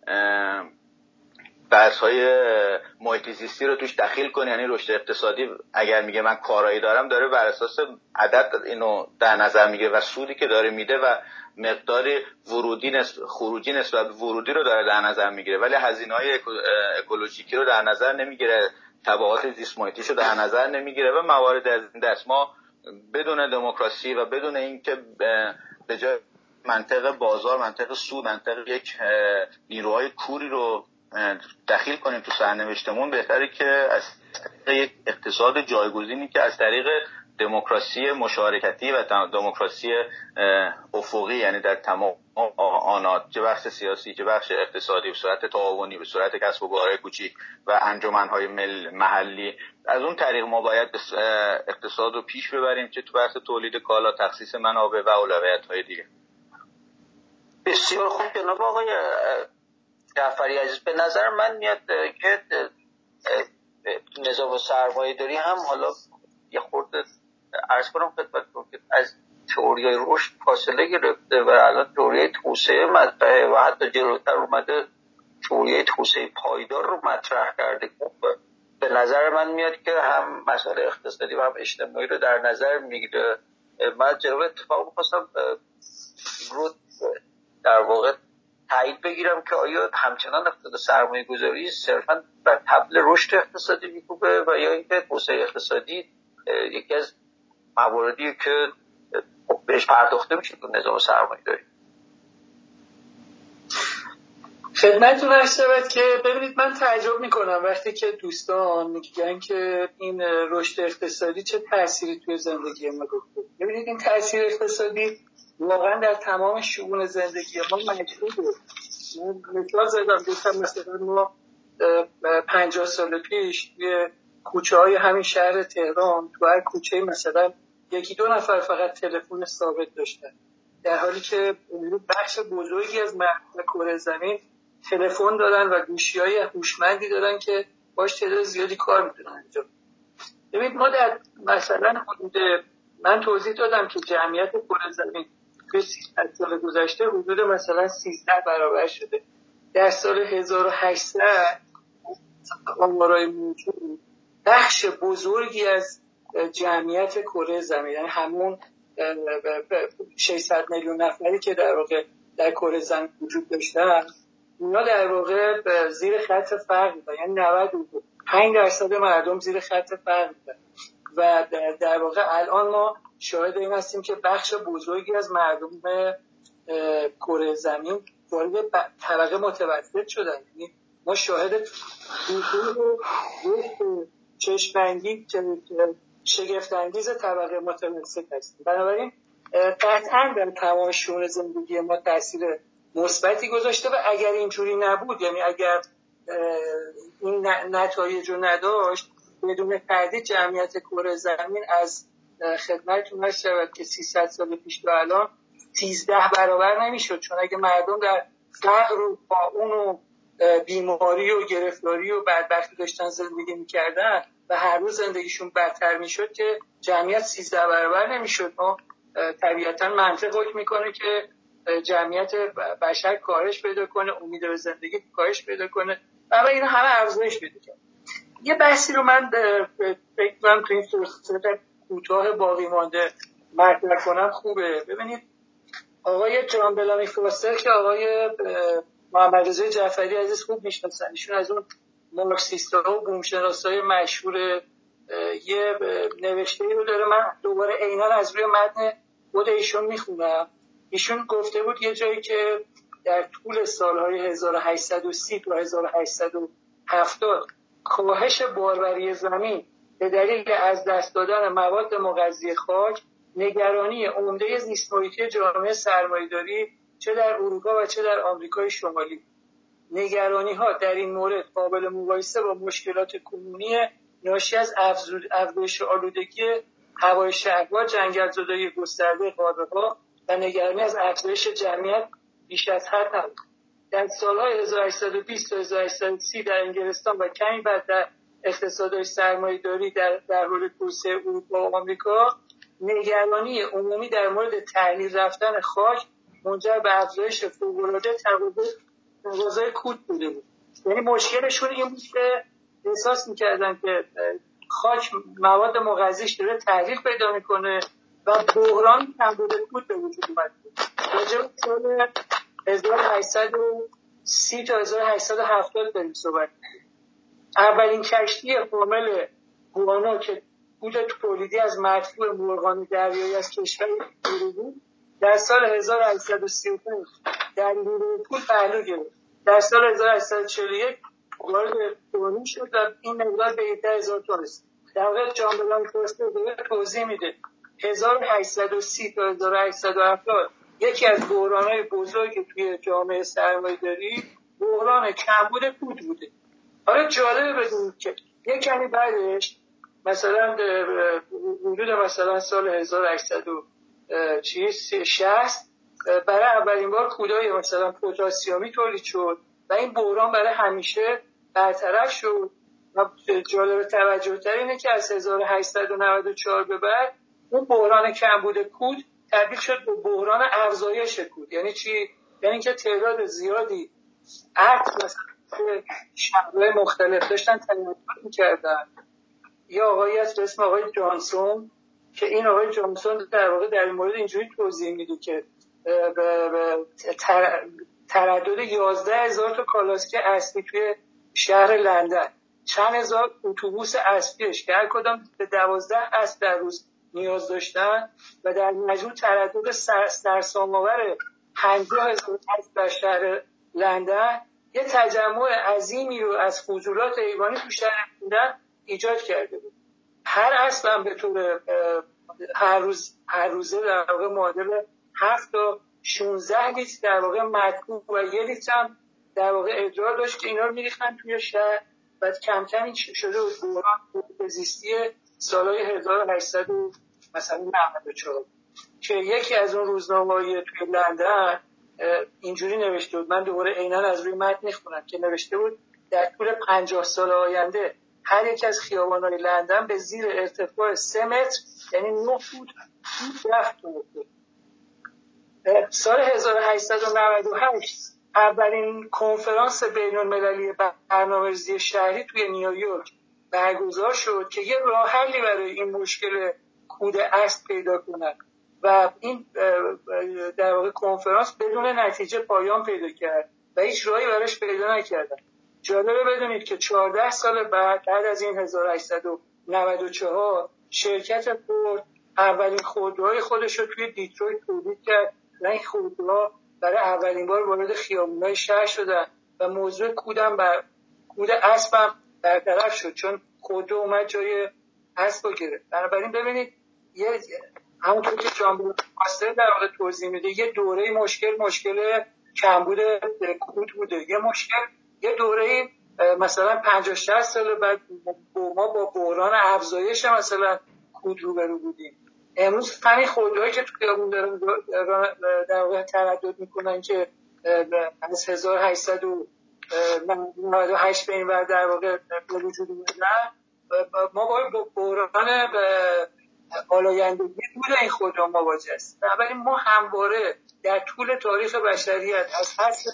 بحث‌های محیط زیستی رو توش دخیل کنیم. یعنی رشد اقتصادی اگر میگه من کارایی دارم، داره بر اساس عدد اینو در نظر میگیره و سودی که داره میده و مقدار ورودی نسبت خروجی نسبت به ورودی رو داره در نظر میگیره، ولی هزینه‌های اکولوژیکی رو در نظر نمیگیره، تبعات زیست محیطیش رو در نظر نمیگیره و موارد از این دست. ما بدون دموکراسی و بدون اینکه به جای منطق بازار، منطق سود، منطق یک نیروهای کوری رو دخیل کنیم تو سرنوشتمون، بهتره که از یک اقتصاد جایگزینی که از طریق دموکراسی مشارکتی و دموکراسی افقی، یعنی در تمام آنات، چه بخش سیاسی چه بخش اقتصادی، به صورت تعاونی، به صورت کسب و کارهای کوچیک و انجمنهای محلی، از اون طریق ما باید اقتصاد رو پیش ببریم، چه تو بحث تولید کالا، تخصیص منابع و اولویت‌های دیگه. بسیار خوب جناب آقای جعفری عزیز، به نظر من میاد که نظام سرمایه‌داری هم حالا یه خورده عرض کنم خدمتتون که از تئوری رشد فاصله گرفته و الان تئوری توسعه مطرحه و حتی جلوتر اومده تئوری توسعه پایدار رو مطرح کرده. به نظر من میاد که هم مسائل اقتصادی و هم اجتماعی رو در نظر میگیره. من جناب اتفاق می‌خواستم رو در واقع تایید بگیرم که آیا همچنان اقتصاد سرمایه گذاری صرفا بر طبل رشد اقتصادی میکوبه و یا اینکه توسعه اقتصادی یکی از مواردیه که بهش پرداخته میشه تو نظام سرمایه داری؟ خدمتتون عرض شود که ببینید، من تعجب میکنم وقتی که دوستان میگن که این رشد اقتصادی چه تأثیری توی زندگی ما داشته. ببینید این تأثیر اقتصادی واقعا در تمام شئون زندگی ما مشهوده. مثال زدم گفتم مثلا ما پنجاه سال پیش توی کوچه های همین شهر تهران تو هر کوچه مثلا یکی دو نفر فقط تلفن ثابت داشتن، در حالی که بخش بزرگی از مردم کره زمین تلفن دارن و گوشی‌های هوشمندی دارن که باش تعداد زیادی کار میتونن انجام. ببینید ما در مثلا حدود، من توضیح دادم که جمعیت کره زمین توی سیصد سال گذشته حدود مثلا سیزده برابر شده. در سال هزار و هشتصد آمارای موجود بخش بزرگی از جمعیت کره زمین، یعنی همون ششصد میلیون نفری که در واقع در کره زمین وجود داشتن، اونا در واقع زیر خط فقر بودن، یعنی نود و پنج درصد مردم زیر خط فقر بودن و در واقع الان ما شاهد این هستیم که بخش بزرگی از مردم کره زمین وارد طبقه متوسط شدن. یعنی ما شاهد چشم‌انگیز شگفت‌انگیز طبقه متوسط هستیم. بنابراین قطعاً در تمام شئون زندگی ما تاثیر مثبتی گذاشته و اگر اینجوری نبود، یعنی اگر این نتایج رو نداشت، بدون تردید جمعیت کره زمین از خدمتتون عرض شود که سیصد سال پیش تا الان سیزده برابر نمیشد، چون اگه مردم در فقر و طاعون و بیماری و گرفتاری و بدبختی داشتن زندگی میکردن و هر روز زندگیشون بدتر میشد که جمعیت سیزده برابر نمیشد. ما طبیعتا منطق حکم میکنه که جمعیت بشر کاهش پیدا کنه، امید به زندگی کاهش پیدا کنه و اینا همه افزایش پیدا کنه. یه بحثی رو من فکر کنم تو این فرصت کوتاه باقی مانده مطرح کنم خوبه. ببینید آقای جان بلامی فورستر که آقای محمد رضا جعفری عزیز خوب میشناسن، ایشون از اون مارکسیست‌ها و بومشناسای مشهور یه نوشته‌ای رو داره، من دوباره عیناً از روی متن خود ایشون میخونم. ایشون گفته بود یه جایی که در طول سالهای هزار و هشتصد و سی تا هزار و هشتصد و هفتاد کاهش باروری زمین به دلیل از دست دادن مواد مغذی خاک نگرانی عمده زیست محیطی جامعه سرمایه‌داری چه در اروپا و چه در آمریکای شمالی. نگرانی‌ها در این مورد قابل مقایسه با مشکلات کنونی ناشی از افزایش آلودگی هوای شهرها، جنگل‌زدایی گسترده غاره‌ها و نگرانی از افزایش جمعیت بیش از حد نبود. در سالهای هزار و هشتصد و بیست تا هزار و هشتصد و سی در انگلستان و کمی بعد در اقتصادهای سرمایه‌داری در در حول توسعه اروپا و آمریکا، نگرانی عمومی در مورد تحلیل رفتن خاک منجر به افزایش فوق‌العاده تقاضای کود بوده بود. یعنی مشکلشون این بود که احساس می‌کردن که خاک مواد مغذیش داره تحلیل پیدا می‌کنه و بحران کمبود کود به وجود اومد. راجع به سال هزار و هشتصد و سی تا هزار و هشتصد و هفتاد داریم صحبت. اولین کشتی حامل گوانو که بود تولیدی از مدفوع مرغان دریایی از کشور اروپا در سال هزار و هشتصد و سی و پنج در لیورپول پهلو گرفت. در سال هزار و هشتصد و چهل و یک وارد قانون شد و این مقدار به هزار تن رسید. در واقع جان بلان پرسته داره توضیح میده هزار و هشتصد و سی تا هزار و هشتصد و هفتاد یکی از بحران‌های بزرگی توی جامعه سرمایه‌داری بحران کمبود پول بوده. حالا جالبه بدونید که یک کمی بعدش مثلا حدود مثلا سال هزار و هشتصد و شصت برای اولین بار کودهای مثلا پتاسیمی تولید شد و این بحران برای همیشه برطرف شد. و جالب توجه تر اینه که از هزار و هشتصد و نود و چهار به بعد اون بحران کمبود کود تبدیل شد به بحران افزایش کود. یعنی چی؟ یعنی که تعداد زیادی ارز مثلا شهرهای مختلف داشتن تنظیم می‌کردن. یا آقایی هست به اسم آقای جانسون که این آقای جانسون در واقع در این مورد اینجوری توضیح میده که تردد یازده هزار تا کالاسکه اصلی توی شهر لندن، چند هزار اتوبوس اصلیش که هر کدام به دوازده اسب در روز نیاز داشتن و در مجموع تردد سرسام‌آور پنجاه هزار اسب در شهر لندن یه تجمع عظیمی رو از فضولات حیوانی تو شهر لندن ایجاد کرده بود. هر اسب هم به طور هر روز هر روزه در واقع معادل هفت تا شانزده لیتر در واقع مدکوب و یک لیتر هم در واقع ادرار داشت که اینا رو میریختن توی شهر و کم کم این شده بود بحران زیستی سالهای هزار و هشتصد مثلا نود و چهار که یکی از اون روزنامه‌های توی لندن اینجوری نوشته بود. من دوباره عیناً از روی متن میخونم که نوشته بود در طول پنجاه سال آینده هر یک از خیابان‌های لندن به زیر ارتفاع سه متر یعنی نه فوت رفت بود. سال هزار و هشتصد و نود و هشت اولین کنفرانس بین‌المللی برنامه‌ریزی شهری توی نیویورک برگزار شد که یه راه حلی برای این مشکل کود اسب پیدا کنند و این در واقع کنفرانس بدون نتیجه پایان پیدا کرد و هیچ راهی براش پیدا نکردن. جالبه بدونید که چهارده سال بعد بعد از این هزار و هشتصد و نود و چهار شرکت فورد اولین خودروهای خودش رو توی دیترویت تولید کرد و این خودروها برای اولین بار وارد خیابون‌های شهر شدن و موضوع کودم بر کود اسبم برطرف شد چون خودرو اومد جای اسب رو گرفت. بنابراین ببینید یه همونطور که جان ماستر در واقع توضیح میده یه دوره مشکل مشکل کمبود کود بوده، یه مشکل یه دوره مثلا پنجاه شصت سال بعد ما با بحران افزایش مثلا کود روبرو بودیم. امروز همین خودروهایی که تو خیابون دارن در واقع تردد میکنن که از هزار و هشتصد و نود و هشت به این ور در واقع به وجود اومدن ما باید با بحران آلایندگی دور این خودرو مواجه است. بنابراین ما همواره در طول تاریخ بشریت از اصل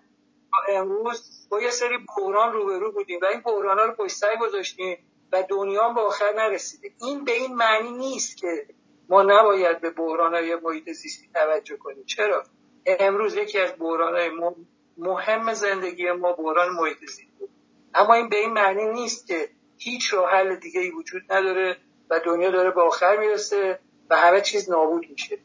امروز با یه سری بحران روبرو بودیم و این بحران‌ها رو پشت سر گذاشتیم و دنیا به آخر نرسیده. این به این معنی نیست که ما نباید به بحران‌های محیط زیستی توجه کنیم. چرا؟ امروز یکی از بحران‌های مهم زندگی ما بحران محیط زیستی، اما این به این معنی نیست که هیچ راه حل دیگه‌ای وجود نداره و دنیا داره به آخر میرسه و همه چیز نابود میشه.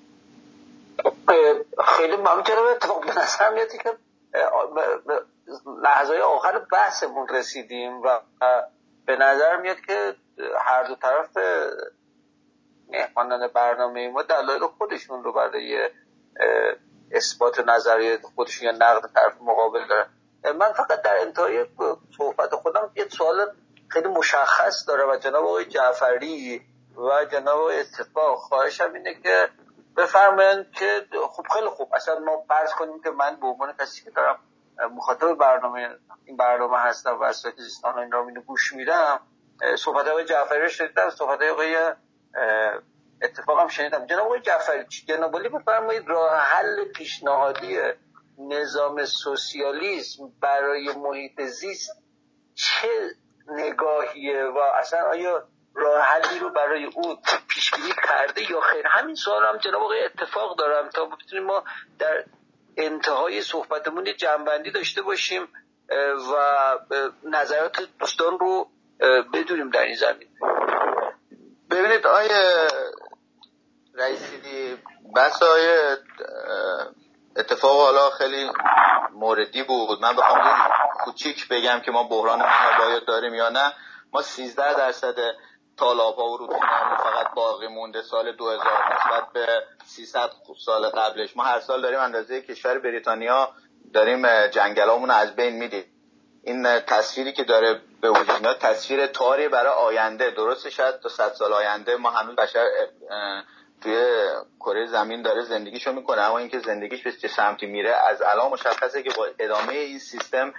خیلی ممنون جناب. اتفاق به نظر میاد که به لحظه‌های آخر بحثمون رسیدیم و به نظر میاد که هر دو طرف مهمانان برنامه ما دلایل خودشون رو برای اثبات نظریه خودشون یا نقد طرف مقابل دارن. من فقط در انتهای صحبت خودم یه سوال خیلی مشخص داره و جناب آقای جعفری و جناب آقای اتفاق خواهشم اینه که بفرمایند که خب خیلی خوب اصلا ما فرض کنیم که من به عنوان کسی که دارم مخاطب برنامه این برنامه هستم و از سایت زیستان این را اینو گوش میدم، صحبت آقای جعفری رو شنیدم، صحبت آقای اتفاق هم شنیدم. جناب آقای جعفری جناب علی بفرمایید راه حل پیشنهادی نظام سوسیالیسم برای محیط زیست چه نگاهیه و اصلا آیا راه حلی رو برای او پیش بینی کرده یا خیر؟ همین سوال هم جناب آقای اتفاق دارم تا بتونیم ما در انتهای صحبتمون یه جنبندی داشته باشیم و نظرات دوستان رو بدونیم در این زمین. ببینید آیه رئیسی بحث آیه اتفاق حالا خیلی موردی بود. من بخوام کوچیک بگم که ما بحران منابع داریم یا نه، ما سیزده درصد تالاب‌ها و رودخونه‌ها فقط باقی مونده سال دو هزار نسبت به سیصد سال قبلش. ما هر سال داریم اندازه کشور بریتانیا داریم جنگلامون از بین میدیم. این تصویری که داره به وجود میاد تصویر تاری برای آینده. درسته شاید تا صد سال آینده ما هنوز بشر توی کره زمین داره زندگیشو میکنه، اما اینکه زندگیش به چه سمتی میره از الان مشخصه که با ادامه این سیستم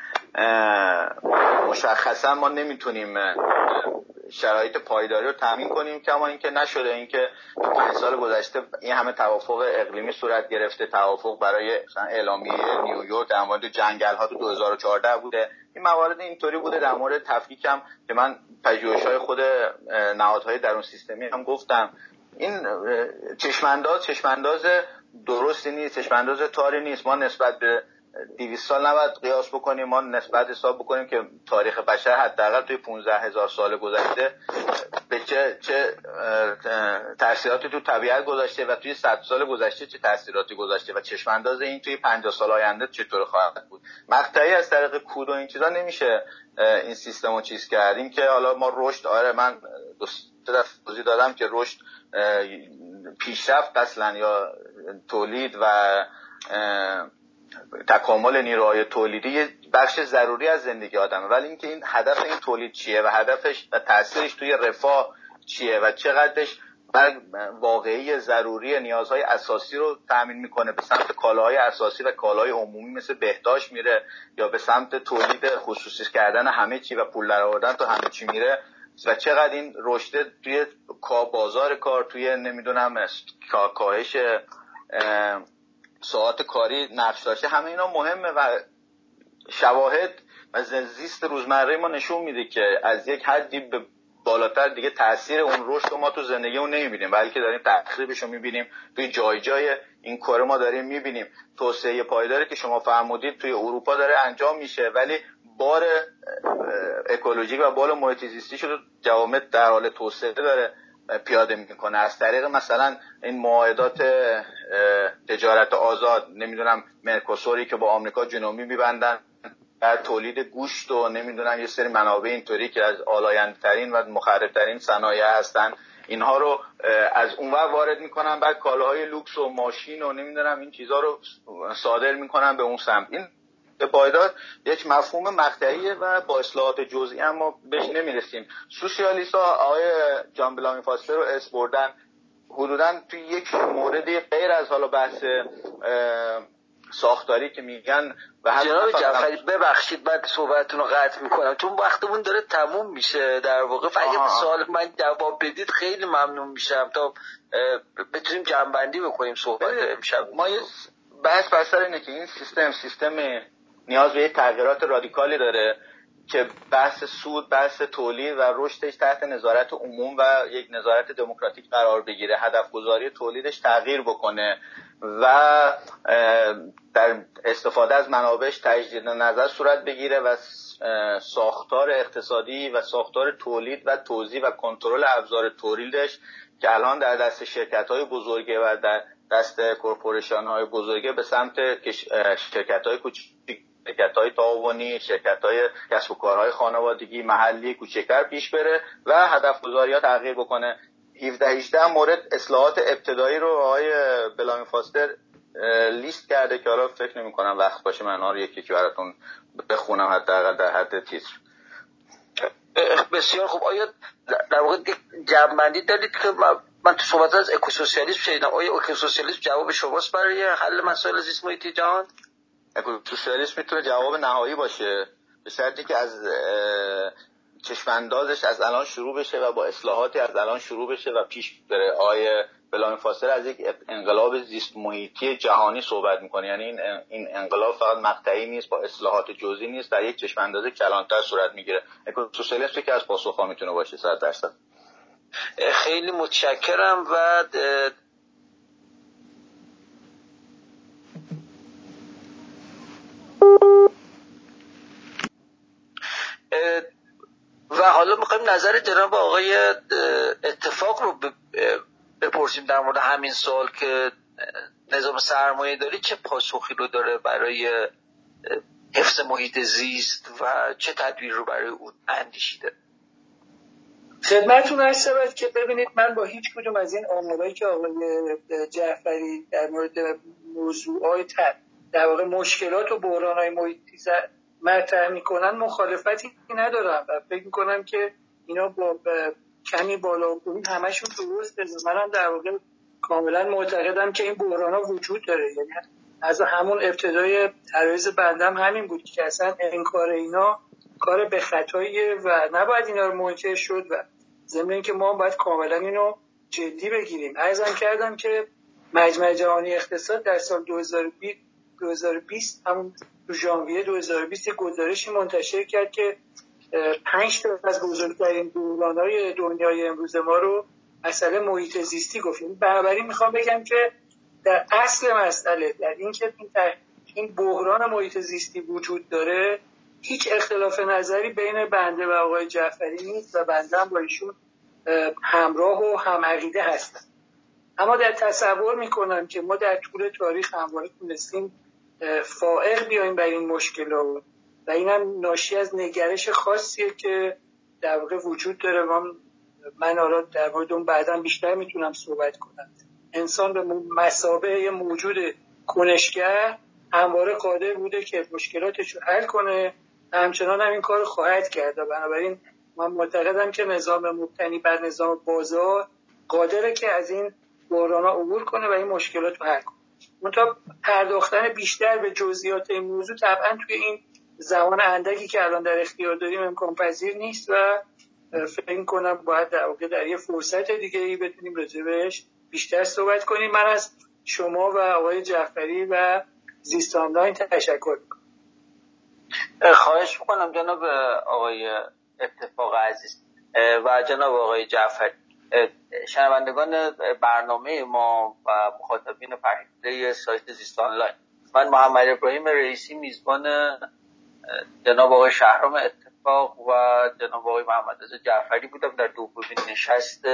مشخصا ما نمیتونیم شرایط پایداری رو تامین کنیم، کما اینکه نشده. اینکه پنج سال گذشته این همه توافق اقلیمی صورت گرفته، توافق برای مثلا اعلامیه نیویورک در مورد جنگل ها تو دو هزار و چهارده بوده، این موارد اینطوری بوده. در مورد تفکیکم که من پژوهش‌های خود نهادهای درون سیستمی هم گفتم، این چشمانداز چشمانداز درستی نیست، چشمانداز تاری نیست. ما نسبت به دویست سال نباید قیاس بکنیم، ما نسبت حساب بکنیم که تاریخ بشر حداقل توی پانزده هزار سال گذشته به چه چه تأثیراتی تو طبیعت گذاشته و توی صد سال گذشته چه تأثیراتی گذاشته و چشمانداز این توی پنجاه سال آینده چطور خواهد بود. مقطعی از طریق کود و این چیزا نمیشه این سیستمو چیز کرد. این که حالا ما رشد، آره من دو سه دفعه توضیح دادم که رشد پیشرفت اصلا یا تولید و تکامل نیروهای تولیدی یه بخش ضروری از زندگی آدمه، ولی اینکه این هدف این تولید چیه و هدفش و تأثیرش توی رفاه چیه و چقدرش بر واقعی ضروری نیازهای اساسی رو تأمین میکنه، به سمت کالاهای اساسی و کالاهای عمومی مثل بهداشت میره یا به سمت تولید خصوصی کردن همه چی و پول درآوردن تو همه چی میره، و چقدر این رشد توی بازار کار، توی نمیدونم کاهش ساعات کاری نقش داشته. همه اینا مهمه و شواهد و زیست روزمره ما نشون میده که از یک حدی به بالاتر دیگه تاثیر اون رشد رو ما تو زندگیمون نمیبینیم، بلکه داریم تخریبش رو میبینیم. توی جای جای این کار ما داریم میبینیم. توسعه پایداری که شما فرمودید توی اروپا داره انجام میشه، ولی بار اکولوژیک و بار محیط زیستی شده جوامع در حال توسعه داره پیاده میکنه از طریق مثلا این معاهدات تجارت آزاد، نمیدونم مرکوسوری که با آمریکا جنوبی میبندن در تولید گوشت و نمیدونم یه سری منابع اینطوری که از آلایندترین و مخربترین صنایع هستن، اینها رو از اونور وارد میکنن، بعد کالاهای لوکس و ماشین و نمیدونم این چیزها رو صادر میکنن به اون سمت. این به پایدار یک مفهوم مقطعیه و با اصلاحات جزئی اما بهش نمیرسیم. سوسیالیست ها آقای جان بلامی فاستر رو اس بردن حدوداً توی یک موردی غیر از حالا بحث ساختاری که میگن و جناب جعفری ببخشید بعد صحبتتون رو قطع میکنم چون وقتمون داره تموم میشه در واقع. اگه به سوال من جواب بدید خیلی ممنون میشم تا بتونیم جمع‌بندی بکنیم صحبت امشب. ما یه بحث بسر اینه که این سیستم سیستم نیاز به تغییرات رادیکالی داره که بحث سود، بحث تولید و رشدش تحت نظارت عموم و یک نظارت دموکراتیک قرار بگیره، هدف گذاری تولیدش تغییر بکنه و در استفاده از منابعش تجدید نظر صورت بگیره و ساختار اقتصادی و ساختار تولید و توزیع و کنترل ابزار تولیدش که الان در دست شرکت‌های بزرگه و در دست کورپوریشن‌های بزرگه به سمت شرکت‌های کوچیک، شرکت‌های تعاونی، شرکت‌های کسب و کارهای خانوادگی محلی کوچکتر پیش بره و هدف گذاری‌ها تغییر بکنه. هفده هجده مورد اصلاحات ابتدایی رو آقای بلامی فاستر لیست کرده که حالا فکر نمی‌کنم وقت باشه من آن رو یکی یکی براتون بخونم حداقل در حد تیتر. بسیار خوب. آیا در واقع جمع‌بندی دارید که من تو صحبت از اکوسوسیالیسم شنیدم، آیا اکوسوسیالیسم جواب شماست برای حل مسائل زیست محیطی جهان؟ اکوسوسیالیسم میتونه جواب نهایی باشه به شرطی که از چشماندازش از الان شروع بشه و با اصلاحاتی از الان شروع بشه و پیش بره. آیه بلامی فاستر از یک انقلاب زیست محیطی جهانی صحبت میکنه، یعنی این این انقلاب فقط مقطعی نیست، با اصلاحات جزئی نیست، در یک چشمانداز کلانتر صورت میگیره. اکوسوسیالیسم که از پاسخ‌ها میتونه باشه صد درصد. خیلی متشکرم و و حالا میخوایم نظر جناب آقای اتفاق رو بپرسیم در مورد همین سوال که نظام سرمایه داری چه پاسخی رو داره برای حفظ محیط زیست و چه تدبیر رو برای اون اندیشیده. خدمتتون عرض شود که ببینید من با هیچ کدوم از این آمارایی که آقای جعفری در مورد موضوعات در واقع مشکلات و بحران‌های محیطی مطرح میکنن مخالفتی ندارم و فکر میکنم که اینا با کمی بالا و پایین همشون درسته. منم در واقع کاملا معتقدم که این بحران‌ها وجود داره، یعنی از همون ابتدای عرایض بندم همین بود که اصلا انکار اینا کار به خطاییه و نباید اینا رو منکر شد و ضمن اینکه ما باید کاملا اینو جدی بگیریم. عرضم کردم که مجمع جهانی اقتصاد در سال دو هزار و بیست همون تو ژانویه دو هزار و بیست گزارشی منتشر کرد که پنج تا از بزرگترین بحران‌های دنیای امروز ما رو مسئله محیط زیستی گفتیم. بنابراین میخوام بگم که در اصل مسئله در این که این بحران محیط زیستی وجود داره هیچ اختلاف نظری بین بنده و آقای جعفری نیست و بنده هم با ایشون همراه و هم عقیده هستم. اما در تصور میکنم که ما در طول تاریخ همواره تونستیم فائق بیاییم بر این مشکلات و اینم ناشی از نگرش خاصیه که در واقع وجود داره. من من حالا در مورد اون بعداً بیشتر میتونم صحبت کنم. انسان به مثابه موجود کنشگر همواره قادر بوده که مشکلاتش رو حل کنه، همچنان هم این کار خواهد کرد. بنابراین من معتقدم که نظام مبتنی بر نظام بازار قادره که از این بحران‌ها عبور کنه و این مشکلات رو حل کنه. منتها پرداختن بیشتر به جزئیات این موضوع طبعا توی این زمان اندکی که الان در اختیار داریم امکان پذیر نیست و فکر کنم باید در واقع در یه فرصت دیگه ای بتونیم راجع بهش بیشتر صحبت کنیم. من از شما و آقای جعفری و زیست آنلاین تشکر میکنم. خواهش میکنم جناب آقای اتفاق عزیز و جناب آقای جعفری. شنوندگان برنامه ما و مخاطبین فرهیخته سایت زیست آنلاین، من محمد ابراهیم رئیسی میزبان جناب آقای شهرام اتفاق و جناب آقای محمد رضا جعفری بودم در دومین نشست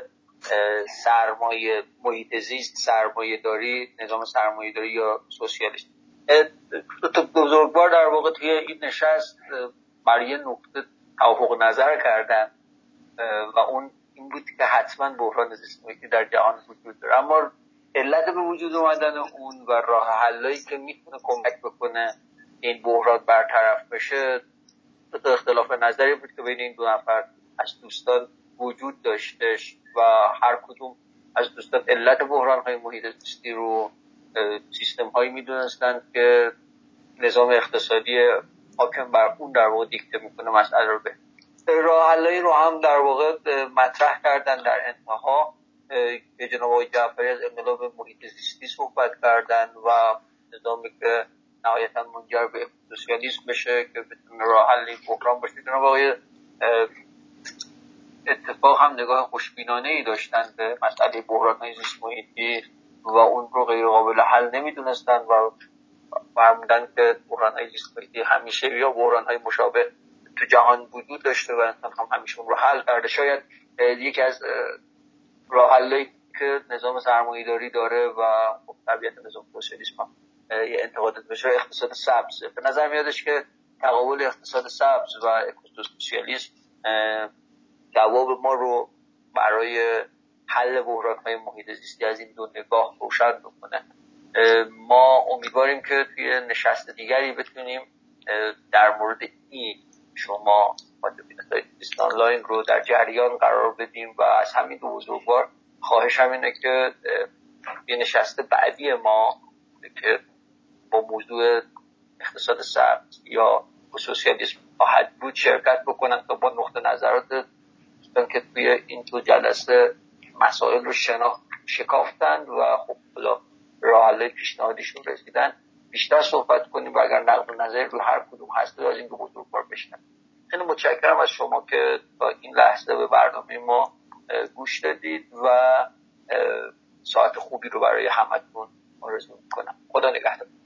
سرمایه محیط زیست، سرمایه داری، نظام سرمایه داری یا سوسیالیسم. بزرگوار در واقع توی این نشست برای نقطه توافق نظر کردن و اون این بود که حتما بحران زیست محیطی در جهان وجود داره، اما علت به وجود اومدن اون و راه حلایی که میتونه کمک بکنه این بحران برطرف بشه تو اختلاف نظری بود که بین این دو نفر از دوستان وجود داشتش و هر کدوم از دوستان علت بحران‌های محیط زیستی رو سیستم‌هایی می‌دونستند که نظام اقتصادی حاکم بر اون در واقع دیکته می‌کنه مسئله رو. به راه حلایی رو هم در واقع مطرح کردن. در انتها که جناب آقای جعفری از انقلاب محیط زیستی صحبت کردن و نظامی که نهایتاً منجر به سوسیالیسم بشه که بتونه راه حل بحران باشه. جناب آقای اتفاق هم نگاه خوشبینانه‌ای داشتن به مسئله بحران‌های زیست محیطی و اون رو غیر قابل حل نمی‌دونستن و فرمودن که بحران‌های زیست محیطی همیشه یا بحران‌های مشابه تو جهان وجود داشته و انسان هم همیشه اون رو حل کرده. شاید یکی از راه حلایی که نظام سرمایه‌داری داره و طبیعت نظام سوسیالیسم یه انتقادات بشه اقتصاد سبز. به نظر میادش که تقابل اقتصاد سبز و اکوسوسیالیسم جواب ما رو برای حل بحران‌های محیط زیستی از این دو نگاه روشن بکنه. ما امیدواریم که توی نشست دیگری بتونیم در مورد این شما مخاطبین سایت زیست آنلاین رو در جریان قرار بدیم و از همین دو بزرگوار خواهشم اینه که یه نشست بعدی ما که با موضوع اقتصاد سبز یا سوسیالیسم خواهد بود شرکت بکنن تا با نقطه نظرات دوستان که توی این دو جلسه مسائل رو شناخت شکافتن و خب حالا راه حل پیشنهادیشون رسیدن بیشتر صحبت کنیم و اگر نقد و نظری رو هر کدوم هست از این دو بزرگوار بشنویم. خیلی متشکرم از شما که تا این لحظه به برنامه ما گوش دادید و ساعت خوبی رو برای همتون آرزو می‌کنم. خدا نگهدار.